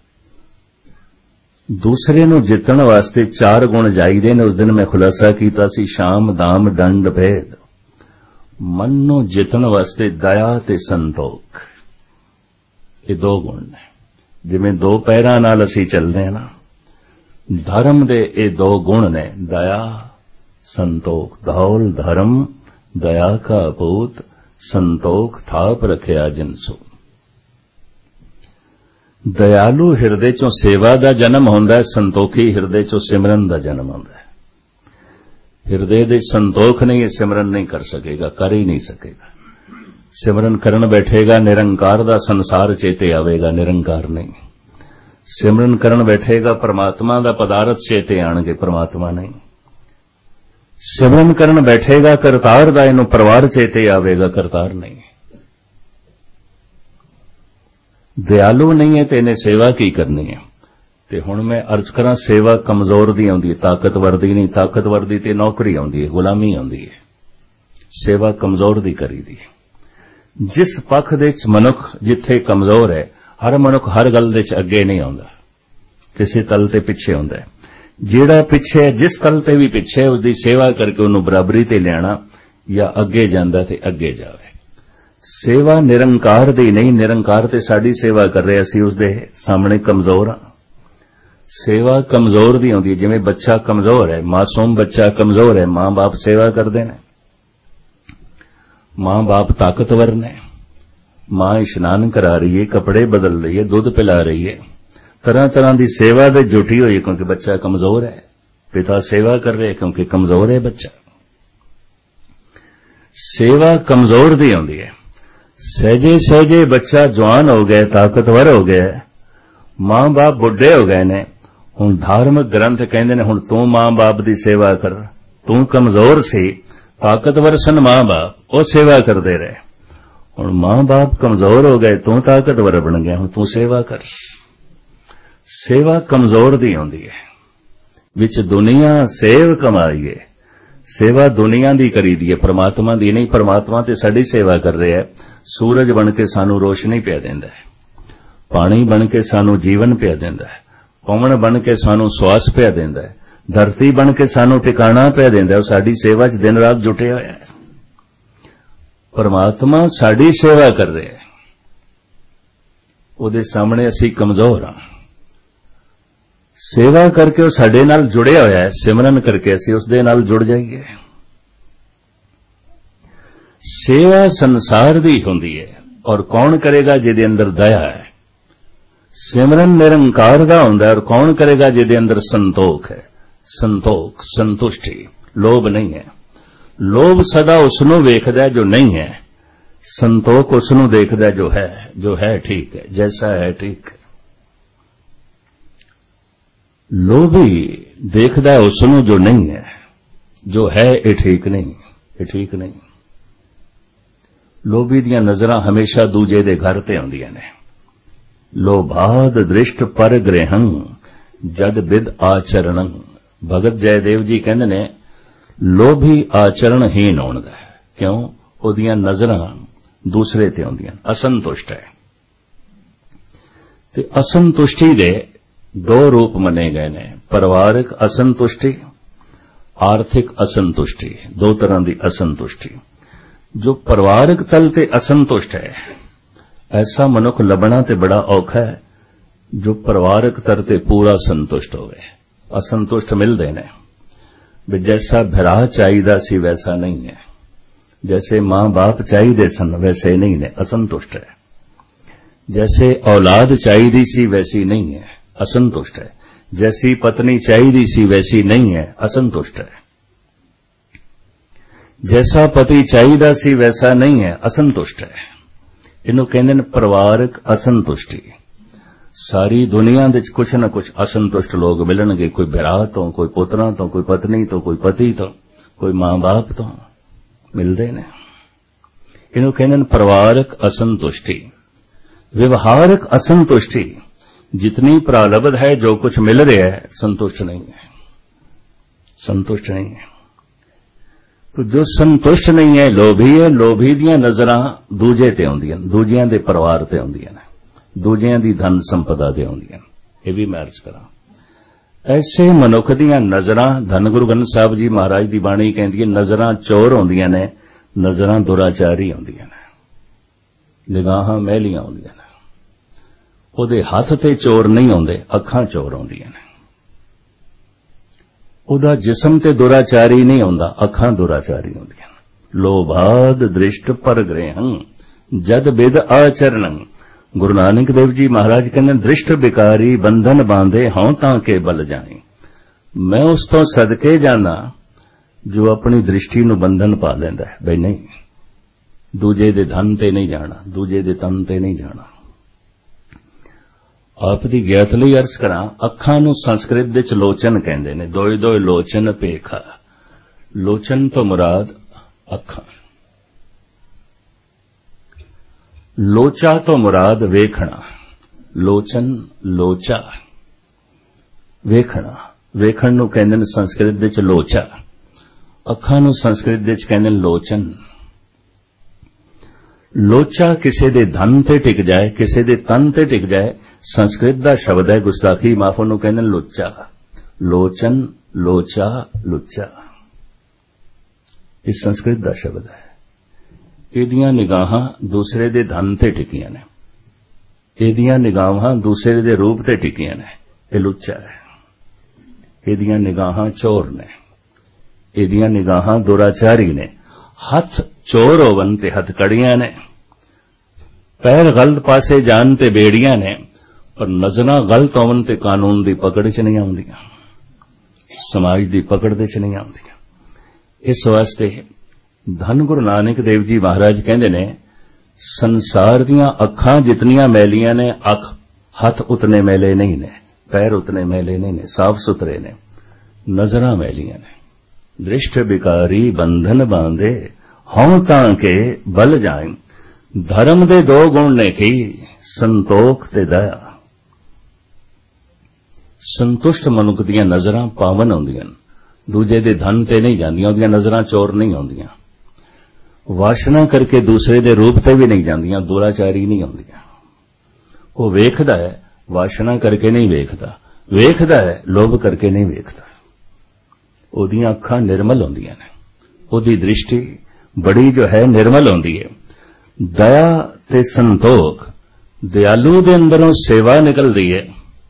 Speaker 1: दूसरे नूं जितण वास्ते चार गुण चाहिए ने। उस दिन मैं खुलासा कीता सी, शाम दाम दंड भेद। मन नूं जितण वास्ते दया ते संतोख, ये दो गुण ने। जिवें दो पैरां नाल असीं चलदे हां ना, धर्म दे ये दो गुण ने, दया संतोख। धौल धर्म दया का पूत, संतोख थाप रखिया जिनसू। दयालु हिरदे चों सेवा दा जन्म होंदा है, संतोखी हिरदे चों सिमरन दा जन्म होंदा है। हिरदे दे संतोख नहीं, सिमरन नहीं कर सकेगा, कर ही नहीं सकेगा। सिमरन करन बैठेगा, निरंकार दा संसार चेते आवेगा, निरंकार नहीं। सिमरन करन बैठेगा, परमात्मा दा पदार्थ चेते आणगे, परमात्मा नहीं। ਸਿਮਰਨ ਕਰਨ ਬੈਠੇਗਾ ਕਰਤਾਰ ਦਾ, ਇਹਨੂੰ ਪਰਿਵਾਰ ਚੇਤੇ ਆਵੇਗਾ, ਕਰਤਾਰ ਨਹੀਂ। ਦਿਆਲੂ ਨਹੀਂ ਹੈ ਤੇ ਇਹਨੇ ਸੇਵਾ ਕੀ ਕਰਨੀ ਹੈ। ਤੇ ਹੁਣ ਮੈਂ ਅਰਜ਼ ਕਰਾਂ, ਸੇਵਾ ਕਮਜ਼ੋਰ ਦੀ ਆਉਂਦੀ ਹੈ, ਤਾਕਤਵਰ ਦੀ ਨਹੀਂ। ਤਾਕਤਵਰ ਦੀ ਤੇ ਨੌਕਰੀ ਆਉਂਦੀ ਹੈ, ਗੁਲਾਮੀ ਆਉਂਦੀ ਹੈ। ਸੇਵਾ ਕਮਜ਼ੋਰ ਦੀ ਕਰੀਦੀ ਹੈ। ਜਿਸ ਪੱਖ ਦੇ ਵਿੱਚ ਮਨੁੱਖ ਜਿੱਥੇ ਕਮਜ਼ੋਰ ਹੈ, ਹਰ ਮਨੁੱਖ ਹਰ ਗੱਲ ਦੇ ਵਿੱਚ ਅੱਗੇ ਨਹੀਂ ਆਉਂਦਾ, ਕਿਸੇ ਤਲ ਤੇ ਪਿੱਛੇ ਆਉਂਦਾ ਹੈ। ਜਿਹੜਾ ਪਿੱਛੇ, ਜਿਸ ਤਲ ਤੇ ਵੀ ਪਿੱਛੇ, ਉਸ ਦੀ ਸੇਵਾ ਕਰਕੇ ਉਹਨੂੰ ਬਰਾਬਰੀ ਤੇ ਲਿਆਣਾ, ਜਾਂ ਅੱਗੇ ਜਾਂਦਾ ਤੇ ਅੱਗੇ ਜਾਵੇ। ਸੇਵਾ ਨਿਰੰਕਾਰ ਦੀ ਨਹੀਂ, ਨਿਰੰਕਾਰ ਤੇ ਸਾਡੀ ਸੇਵਾ ਕਰ ਰਿਹਾ, ਅਸੀਂ ਉਸ ਦੇ ਸਾਹਮਣੇ ਕਮਜ਼ੋਰ ਹਾਂ। ਸੇਵਾ ਕਮਜ਼ੋਰ ਦੀ ਆਉਂਦੀ ਹੈ। ਜਿਵੇਂ ਬੱਚਾ ਕਮਜ਼ੋਰ ਹੈ, ਮਾਸੂਮ ਬੱਚਾ ਕਮਜ਼ੋਰ ਹੈ, ਮਾਂ-ਬਾਪ ਸੇਵਾ ਕਰਦੇ ਨੇ। ਮਾਂ-ਬਾਪ ਤਾਕਤਵਰ ਨੇ, ਮਾਂ ਇਸ਼ਨਾਨ ਕਰਾ ਰਹੀ ਹੈ, ਕੱਪੜੇ ਬਦਲ ਰਹੀ ਹੈ, ਦੁੱਧ ਪਿਲਾ ਰਹੀ ਹੈ, ਤਰ੍ਹਾਂ ਤਰ੍ਹਾਂ ਦੀ ਸੇਵਾ ਤੇ ਜੁਟੀ ਹੋਈ ਹੈ, ਕਿਉਂਕਿ ਬੱਚਾ ਕਮਜ਼ੋਰ ਹੈ। ਪਿਤਾ ਸੇਵਾ ਕਰ ਰਿਹਾ ਕਿਉਂਕਿ ਕਮਜ਼ੋਰ ਹੈ ਬੱਚਾ। ਸੇਵਾ ਕਮਜ਼ੋਰ ਦੀ ਆਉਂਦੀ ਹੈ। ਸਹਿਜੇ ਸਹਿਜੇ ਬੱਚਾ ਜਵਾਨ ਹੋ ਗਿਆ, ਤਾਕਤਵਰ ਹੋ ਗਿਆ, ਮਾਂ-ਬਾਪ ਬੁੱਢੇ ਹੋ ਗਏ ਨੇ। ਹੁਣ ਧਾਰਮਿਕ ਗ੍ਰੰਥ ਕਹਿੰਦੇ ਨੇ, ਹੁਣ ਤੂੰ ਮਾਂ-ਬਾਪ ਦੀ ਸੇਵਾ ਕਰ। ਤੂੰ ਕਮਜ਼ੋਰ ਸੀ, ਤਾਕਤਵਰ ਸਨ ਮਾਂ-ਬਾਪ, ਉਹ ਸੇਵਾ ਕਰਦੇ ਰਹੇ। ਹੁਣ ਮਾਂ-ਬਾਪ ਕਮਜ਼ੋਰ ਹੋ ਗਏ, ਤੂੰ ਤਾਕਤਵਰ ਬਣ ਗਿਆ, ਹੁਣ ਤੂੰ ਸੇਵਾ ਕਰ। ਸੇਵਾ ਕਮਜ਼ੋਰ ਦੀ ਆਉਂਦੀ ਹੈ। ਵਿੱਚ ਦੁਨੀਆ ਸੇਵ ਕਮਾਈਏ, ਸੇਵਾ ਦੁਨੀਆ ਦੀ ਕਰੀਦੀ ਹੈ, ਪਰਮਾਤਮਾ ਦੀ ਨਹੀਂ। ਪਰਮਾਤਮਾ ਤੇ ਸਾਡੀ ਸੇਵਾ ਕਰ ਰਿਹਾ ਹੈ। ਸੂਰਜ ਬਣ ਕੇ ਸਾਨੂੰ ਰੋਸ਼ਨੀ ਪਿਆ ਦਿੰਦਾ ਹੈ, ਪਾਣੀ ਬਣ ਕੇ ਸਾਨੂੰ ਜੀਵਨ ਪਿਆ ਦਿੰਦਾ ਹੈ, ਪਵਨ ਬਣ ਕੇ ਸਾਨੂੰ ਸਵਾਸ ਪਿਆ ਦਿੰਦਾ ਹੈ, ਧਰਤੀ ਬਣ ਕੇ ਸਾਨੂੰ ਟਿਕਾਣਾ ਪਿਆ ਦਿੰਦਾ ਹੈ। ਉਹ ਸਾਡੀ ਸੇਵਾ 'ਚ ਦਿਨ ਰਾਤ ਜੁਟਿਆ ਹੋਇਆ ਹੈ। ਪਰਮਾਤਮਾ ਸਾਡੀ ਸੇਵਾ ਕਰ ਰਿਹਾ ਹੈ, ਉਹਦੇ ਸਾਹਮਣੇ ਅਸੀਂ ਕਮਜ਼ੋਰ ਹਾਂ। ਸੇਵਾ ਕਰਕੇ ਉਹ ਸਾਡੇ ਨਾਲ ਜੁੜਿਆ ਹੋਇਆ ਹੈ, ਸਿਮਰਨ ਕਰਕੇ ਅਸੀਂ ਉਸ ਦੇ ਨਾਲ ਜੁੜ ਜਾਈਏ। ਸੇਵਾ ਸੰਸਾਰ ਦੀ ਹੁੰਦੀ ਹੈ, ਔਰ ਕੌਣ ਕਰੇਗਾ ਜਿਹਦੇ ਅੰਦਰ ਦਇਆ ਹੈ। ਸਿਮਰਨ ਨਿਰੰਕਾਰ ਦਾ ਹੁੰਦਾ ਹੈ, ਔਰ ਕੌਣ ਕਰੇਗਾ ਜਿਹਦੇ ਅੰਦਰ ਸੰਤੋਖ ਹੈ। ਸੰਤੋਖ, ਸੰਤੁਸ਼ਟੀ, ਲੋਭ ਨਹੀਂ ਹੈ। ਲੋਭ ਸਦਾ ਉਸ ਨੂੰ ਵੇਖਦਾ ਜੋ ਨਹੀਂ ਹੈ, ਸੰਤੋਖ ਉਸ ਨੂੰ ਦੇਖਦਾ ਜੋ ਹੈ ਠੀਕ ਹੈ, ਜੈਸਾ ਹੈ ਠੀਕ ਹੈ। ਲੋਭੀ ਦੇਖਦਾ ਹੈ ਉਸ ਨੂੰ ਜੋ ਨਹੀਂ ਹੈ, ਜੋ ਹੈ ਇਹ ਠੀਕ ਨਹੀਂ, ਇਹ ਠੀਕ ਨਹੀਂ। ਲੋਭੀ ਦੀਆਂ ਨਜ਼ਰਾਂ ਹਮੇਸ਼ਾ ਦੂਜੇ ਦੇ ਘਰ ਤੇ ਆਉਂਦੀਆਂ ਨੇ। ਲੋਭਾਦ ਦ੍ਰਿਸ਼ਟ ਪਰ ਗ੍ਰਹਿੰ ਜਦ ਬਿਦ ਆਚਰਣੰ। ਭਗਤ ਜੈਦੇਵ ਜੀ ਕਹਿੰਦੇ ਨੇ, ਲੋਭੀ ਆਚਰਣਹੀਨ ਹੋਣਦਾ ਹੈ। ਕਿਉਂ? ਉਹਦੀਆਂ ਨਜ਼ਰਾਂ ਦੂਸਰੇ ਤੇ ਆਉਂਦੀਆਂ, ਅਸੰਤੁਸ਼ਟ ਹੈ। ਤੇ ਅਸੰਤੁਸ਼ਟੀ ਦੇ ਦੋ ਰੂਪ ਮੰਨੇ ਗਏ ਨੇ, ਪਰਿਵਾਰਕ ਅਸੰਤੁਸ਼ਟੀ, ਆਰਥਿਕ ਅਸੰਤੁਸ਼ਟੀ। ਦੋ ਤਰ੍ਹਾਂ ਦੀ ਅਸੰਤੁਸ਼ਟੀ। ਜੋ ਪਰਿਵਾਰਕ ਤਲ ਤੇ ਅਸੰਤੁਸ਼ਟ ਹੈ, ਐਸਾ ਮਨੁੱਖ ਲੱਭਣਾ ਤੇ ਬੜਾ ਔਖਾ ਹੈ ਜੋ ਪਰਿਵਾਰਕ ਤਲ ਤੇ ਪੂਰਾ ਸੰਤੁਸ਼ਟ ਹੋਵੇ। ਅਸੰਤੁਸ਼ਟ ਮਿਲਦੇ ਨੇ ਵੀ ਜੈਸਾ ਭਰਾ ਚਾਹੀਦਾ ਸੀ ਵੈਸਾ ਨਹੀਂ ਹੈ, जैसे माँ बाप चाहिए सन वैसे नहीं ने, असंतुष्ट है। जैसे औलाद चाहिए सी वैसी नहीं है, असंतुष्ट है। जैसी पत्नी चाहिए सी वैसी नहीं है, असंतुष्ट है। जैसा पति चाहिए सी वैसा नहीं है, असंतुष्ट है। इन्हों कहते हैं परिवारक असंतुष्टि। सारी दुनिया दे कुछ न कुछ असंतुष्ट लोग मिलणगे, कोई भरा तो, कोई पुत्रा तो, कोई पत्नी तो, कोई पति तो, कोई मां बाप तो मिलते ने। इन्हों कहते हैं परिवारक असंतुष्टि। व्यवहारक असंतुष्टि, जितनी प्रारब्ध है, जो कुछ मिल रहा है, संतुष्ट नहीं है, संतुष्ट नहीं है। तो जो संतुष्ट नहीं है लोभी है। लोभी दियां नजरां दूजे ते आउंदियां, दूजियां दे परिवार ते आउंदियां ने, दूजियां दी धन संपदा ते आउंदियां। ये भी मैं अर्ज करां। ऐसे मनुख दियां नजरां, धन गुरु ग्रंथ साहब जी महाराज दी बाणी कहंदी है, नजरां चोर होंदियां ने, नजरां दुराचारी होंदियां ने, निगाहां मैलियां होंदियां ने। ਉਹਦੇ ਹੱਥ ਤੇ ਚੋਰ ਨਹੀਂ ਆਉਂਦੇ, ਅੱਖਾਂ ਚੋਰ ਆਉਂਦੀਆਂ ਨੇ। ਉਹਦਾ ਜਿਸਮ ਤੇ ਦੁਰਾਚਾਰੀ ਨਹੀਂ ਆਉਂਦਾ, ਅੱਖਾਂ ਦੁਰਾਚਾਰੀ ਹੁੰਦੀਆਂ ਨੇ। ਲੋਭਾਦ ਦ੍ਰਿਸ਼ਟ ਪਰ ਗ੍ਰਹਿੰ ਜਦ ਬਿਦ ਆਚਰਣੰ। ਗੁਰੂ ਨਾਨਕ ਦੇਵ ਜੀ ਮਹਾਰਾਜ ਕਹਿੰਦੇ, ਦ੍ਰਿਸ਼ਟ ਬਿਕਾਰੀ ਬੰਧਨ ਬਾਂਧੇ ਹਉ ਤਾਂ ਕੇ ਬਲ ਜਾਣੀ। ਮੈਂ ਉਸ ਤੋਂ ਸਦਕੇ ਜਾਣਾ ਜੋ ਆਪਣੀ ਦ੍ਰਿਸ਼ਟੀ ਨੂੰ ਬੰਧਨ ਪਾ ਲੈਂਦਾ ਹੈ। ਬਈ ਨਹੀਂ, ਦੂਜੇ ਦੇ ਧਨ ਤੇ ਨਹੀਂ ਜਾਣਾ, ਦੂਜੇ ਦੇ ਤਨ ਤੇ ਨਹੀਂ ਜਾਣਾ। ਆਪ ਦੀ ਗਿਆਤ ਲਈ ਅਰਜ਼ ਕਰਾਂ, ਅੱਖਾਂ ਨੂੰ ਸੰਸਕ੍ਰਿਤ ਵਿੱਚ ਲੋਚਨ ਕਹਿੰਦੇ ਨੇ। ਦੋਏ ਦੋਏ ਲੋਚਨ ਪੇਖਾ, लोचन तो मुराद अखां, लोचा तो मुराद वेखना। लोचन लोचा वेखना, वेखण नूं कहंदे ने संस्कृत दे च लोचा, अखां नूं संस्कृत दे च कहंदे ने लोचन। लोचा किसे दे धन ते टिक जाए, किसे दे तन ते टिक जाए, संस्कृत दा शब्द है, गुस्ताखी माफ नूं कहंदे ने लोचा। लोचन लोचा लुच्चा, इह संस्कृत दा शब्द है। इहदियां निगाहां दूसरे दे धन ते टिकियां ने, इहदियां निगाहां दूसरे दे रूप ते टिकियां ने, इह लुच्चा है। इहदियां निगाहां चोर ने, इहदियां निगाहां दुराचारी ने। हथ चोर होवन ते हथकड़ियां ने, पैर गलत पासे जान ते बेड़ियां ने, पर नजरां गलत होवन ते कानून दी पकड़ च नहीं आउंदियां, समाज दी पकड़ दे च नहीं आउंदियां। इस वास्ते धन गुरु नानक देव जी महाराज कहंदे ने, संसार दियां अखां जितनियां मैलियां ने, अख हथ उतने मैले नहीं ने, पैर उतने मैले नहीं ने, साफ सुथरे ने, नजरां मैलियां ने। दृष्ट बिकारी बंधन बांधे, हों तां के बल जाए। धर्म दे दो गुण ने की, संतोख ते दया। संतुष्ट मनुख दियां नजरां पावन होंदियां, दूजे दे धन ते नहीं जांदियां, उहदियां नजरां चोर नहीं होंदियां। वासना करके दूसरे दे रूप ते भी नहीं जांदियां, दुराचारी नहीं होंदियां। वो वेखदा है, वासना करके नहीं वेखदा, वेखदा है लोभ करके नहीं वेखदा। ओदियां अखां निर्मल होंदियां ने, ओदी दृष्टि बड़ी जो है निर्मल होंदी है। दया ते संतोख, दयालु दे अंदरों सेवा निकलदी है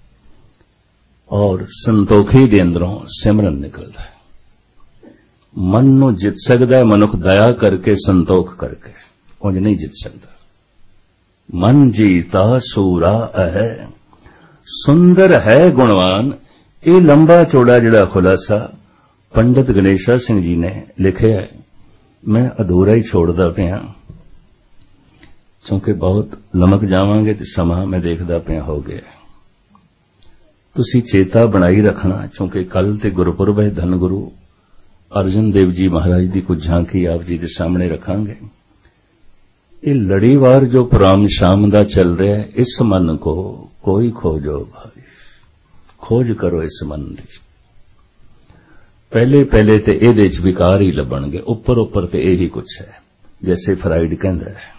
Speaker 1: और संतोखी दे अंदरों सिमरन निकलदा है। मन नूं जित सकदा है मनुख दया करके, संतोख करके, उंज नहीं जित सकदा। मन जीता सूरा है, सुंदर है गुणवान। ये लंबा चौड़ा जिहड़ा खुलासा पंडित गणेशा सिंह जी ने लिखिया है, मैं अधूरा ही छोड़दा पिया, क्योंकि बहुत लमक जावांगे तो समा मैं देखदा पिया हो गया। तुसी चेता बनाई रखना, क्योंकि कल ते गुरपुरब है, धन गुरु अर्जन देव जी महाराज दी कुछ झांकी आप जी के सामने रखांगे। ये लड़ीवार जो प्रोग्राम शाम दा चल रहा है, इस मन को कोई खोजो भाई, खोज करो इस मन दी। पहले पहले ते इहदे च विकार ही लभणगे, उपर उपर ते यही कुछ है। जैसे फ्राइड कहंदा है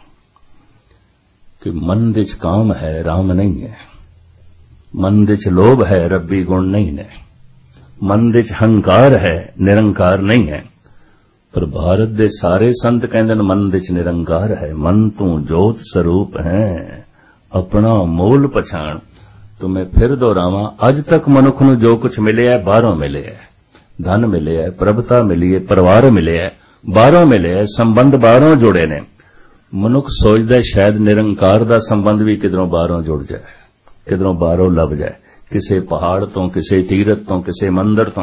Speaker 1: कि मन दे च काम है, राम नहीं है। मन दे च लोभ है, रब्बी गुण नहीं है। मन दे च हंकार है, निरंकार नहीं है। पर भारत दे सारे संत कहंदे ने मन दे च निरंकार है। मन तू जोत स्वरूप है, अपना मोल पछाण। तो मैं फिर दोहरावां, अज तक मनुख नूं जो कुछ मिले है बाहरों मिले है। धन मिले है, प्रभुता मिली है, परिवार मिले है, बाहरों मिले है, संबंध बाहरों जुड़े ने। मनुख सोचदा शायद निरंकार दा संबंध भी किधरों बाहरों जुड़ जाए, किधरों बाहरों लभ जाए, किसी पहाड़ तो, किसी तीरथ तो, किसी मंदिर तो,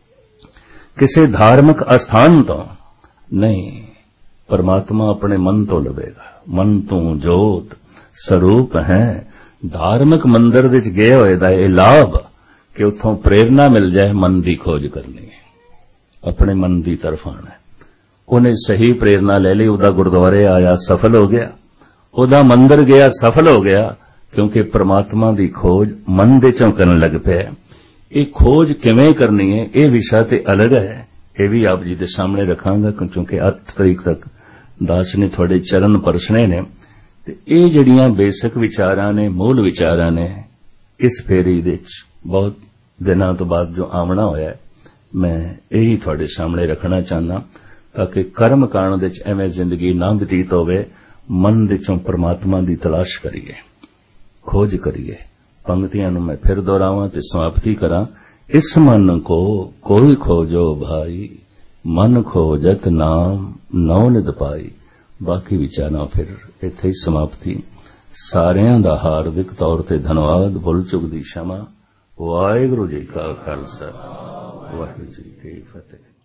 Speaker 1: किसी धार्मिक अस्थान तो नहीं। परमात्मा अपने मन तो लभेगा। मन तू जोत स्वरूप है। धार्मिक मंदिर विच गए होए दा इह लाभ कि उत्थों प्रेरणा मिल जाए, मन की खोज करनी है, अपने मन की तरफ आना है। उन्हें सही प्रेरणा ले ली, उदा गुरुद्वारे आया सफल हो गया, उदा मंदिर गया सफल हो गया, क्योंकि परमात्मा की खोज मन दे चों करन लग पिया। ये खोज किवें करनी है, ये विषय ते अलग है, ये भी आप जी के सामने रखांगा, क्योंकि 8 तरीक तक दास ने थोड़े चरण परसने ने। ते ये जिहड़ियां बेसिक विचारां ने, मूल विचारां ने, इस फेरी दे बहुत दिनों तो बाद जो आमना होया है, मैं यही थोड़े सामने रखना चाहना, ताकि कर्म कांड दे एवें जिंदगी ना बतीत होवे। मन दे चों परमात्मा की तलाश करिए, खोज करिए। पंक्तियां नूं मैं फिर दोहरावां ते समाप्ति करां। इस मन को कोई खोजो भाई, मन खोजत नाम नौ निध पाई। बाकी विचारां फिर इत्थे ही समाप्ति। सारियां दा हार्दिक तौर ते धन्नवाद, भुल चुक दी क्षमा। वाहिगुरू जी का खालसा, वाहिगुरू जी की फतेह।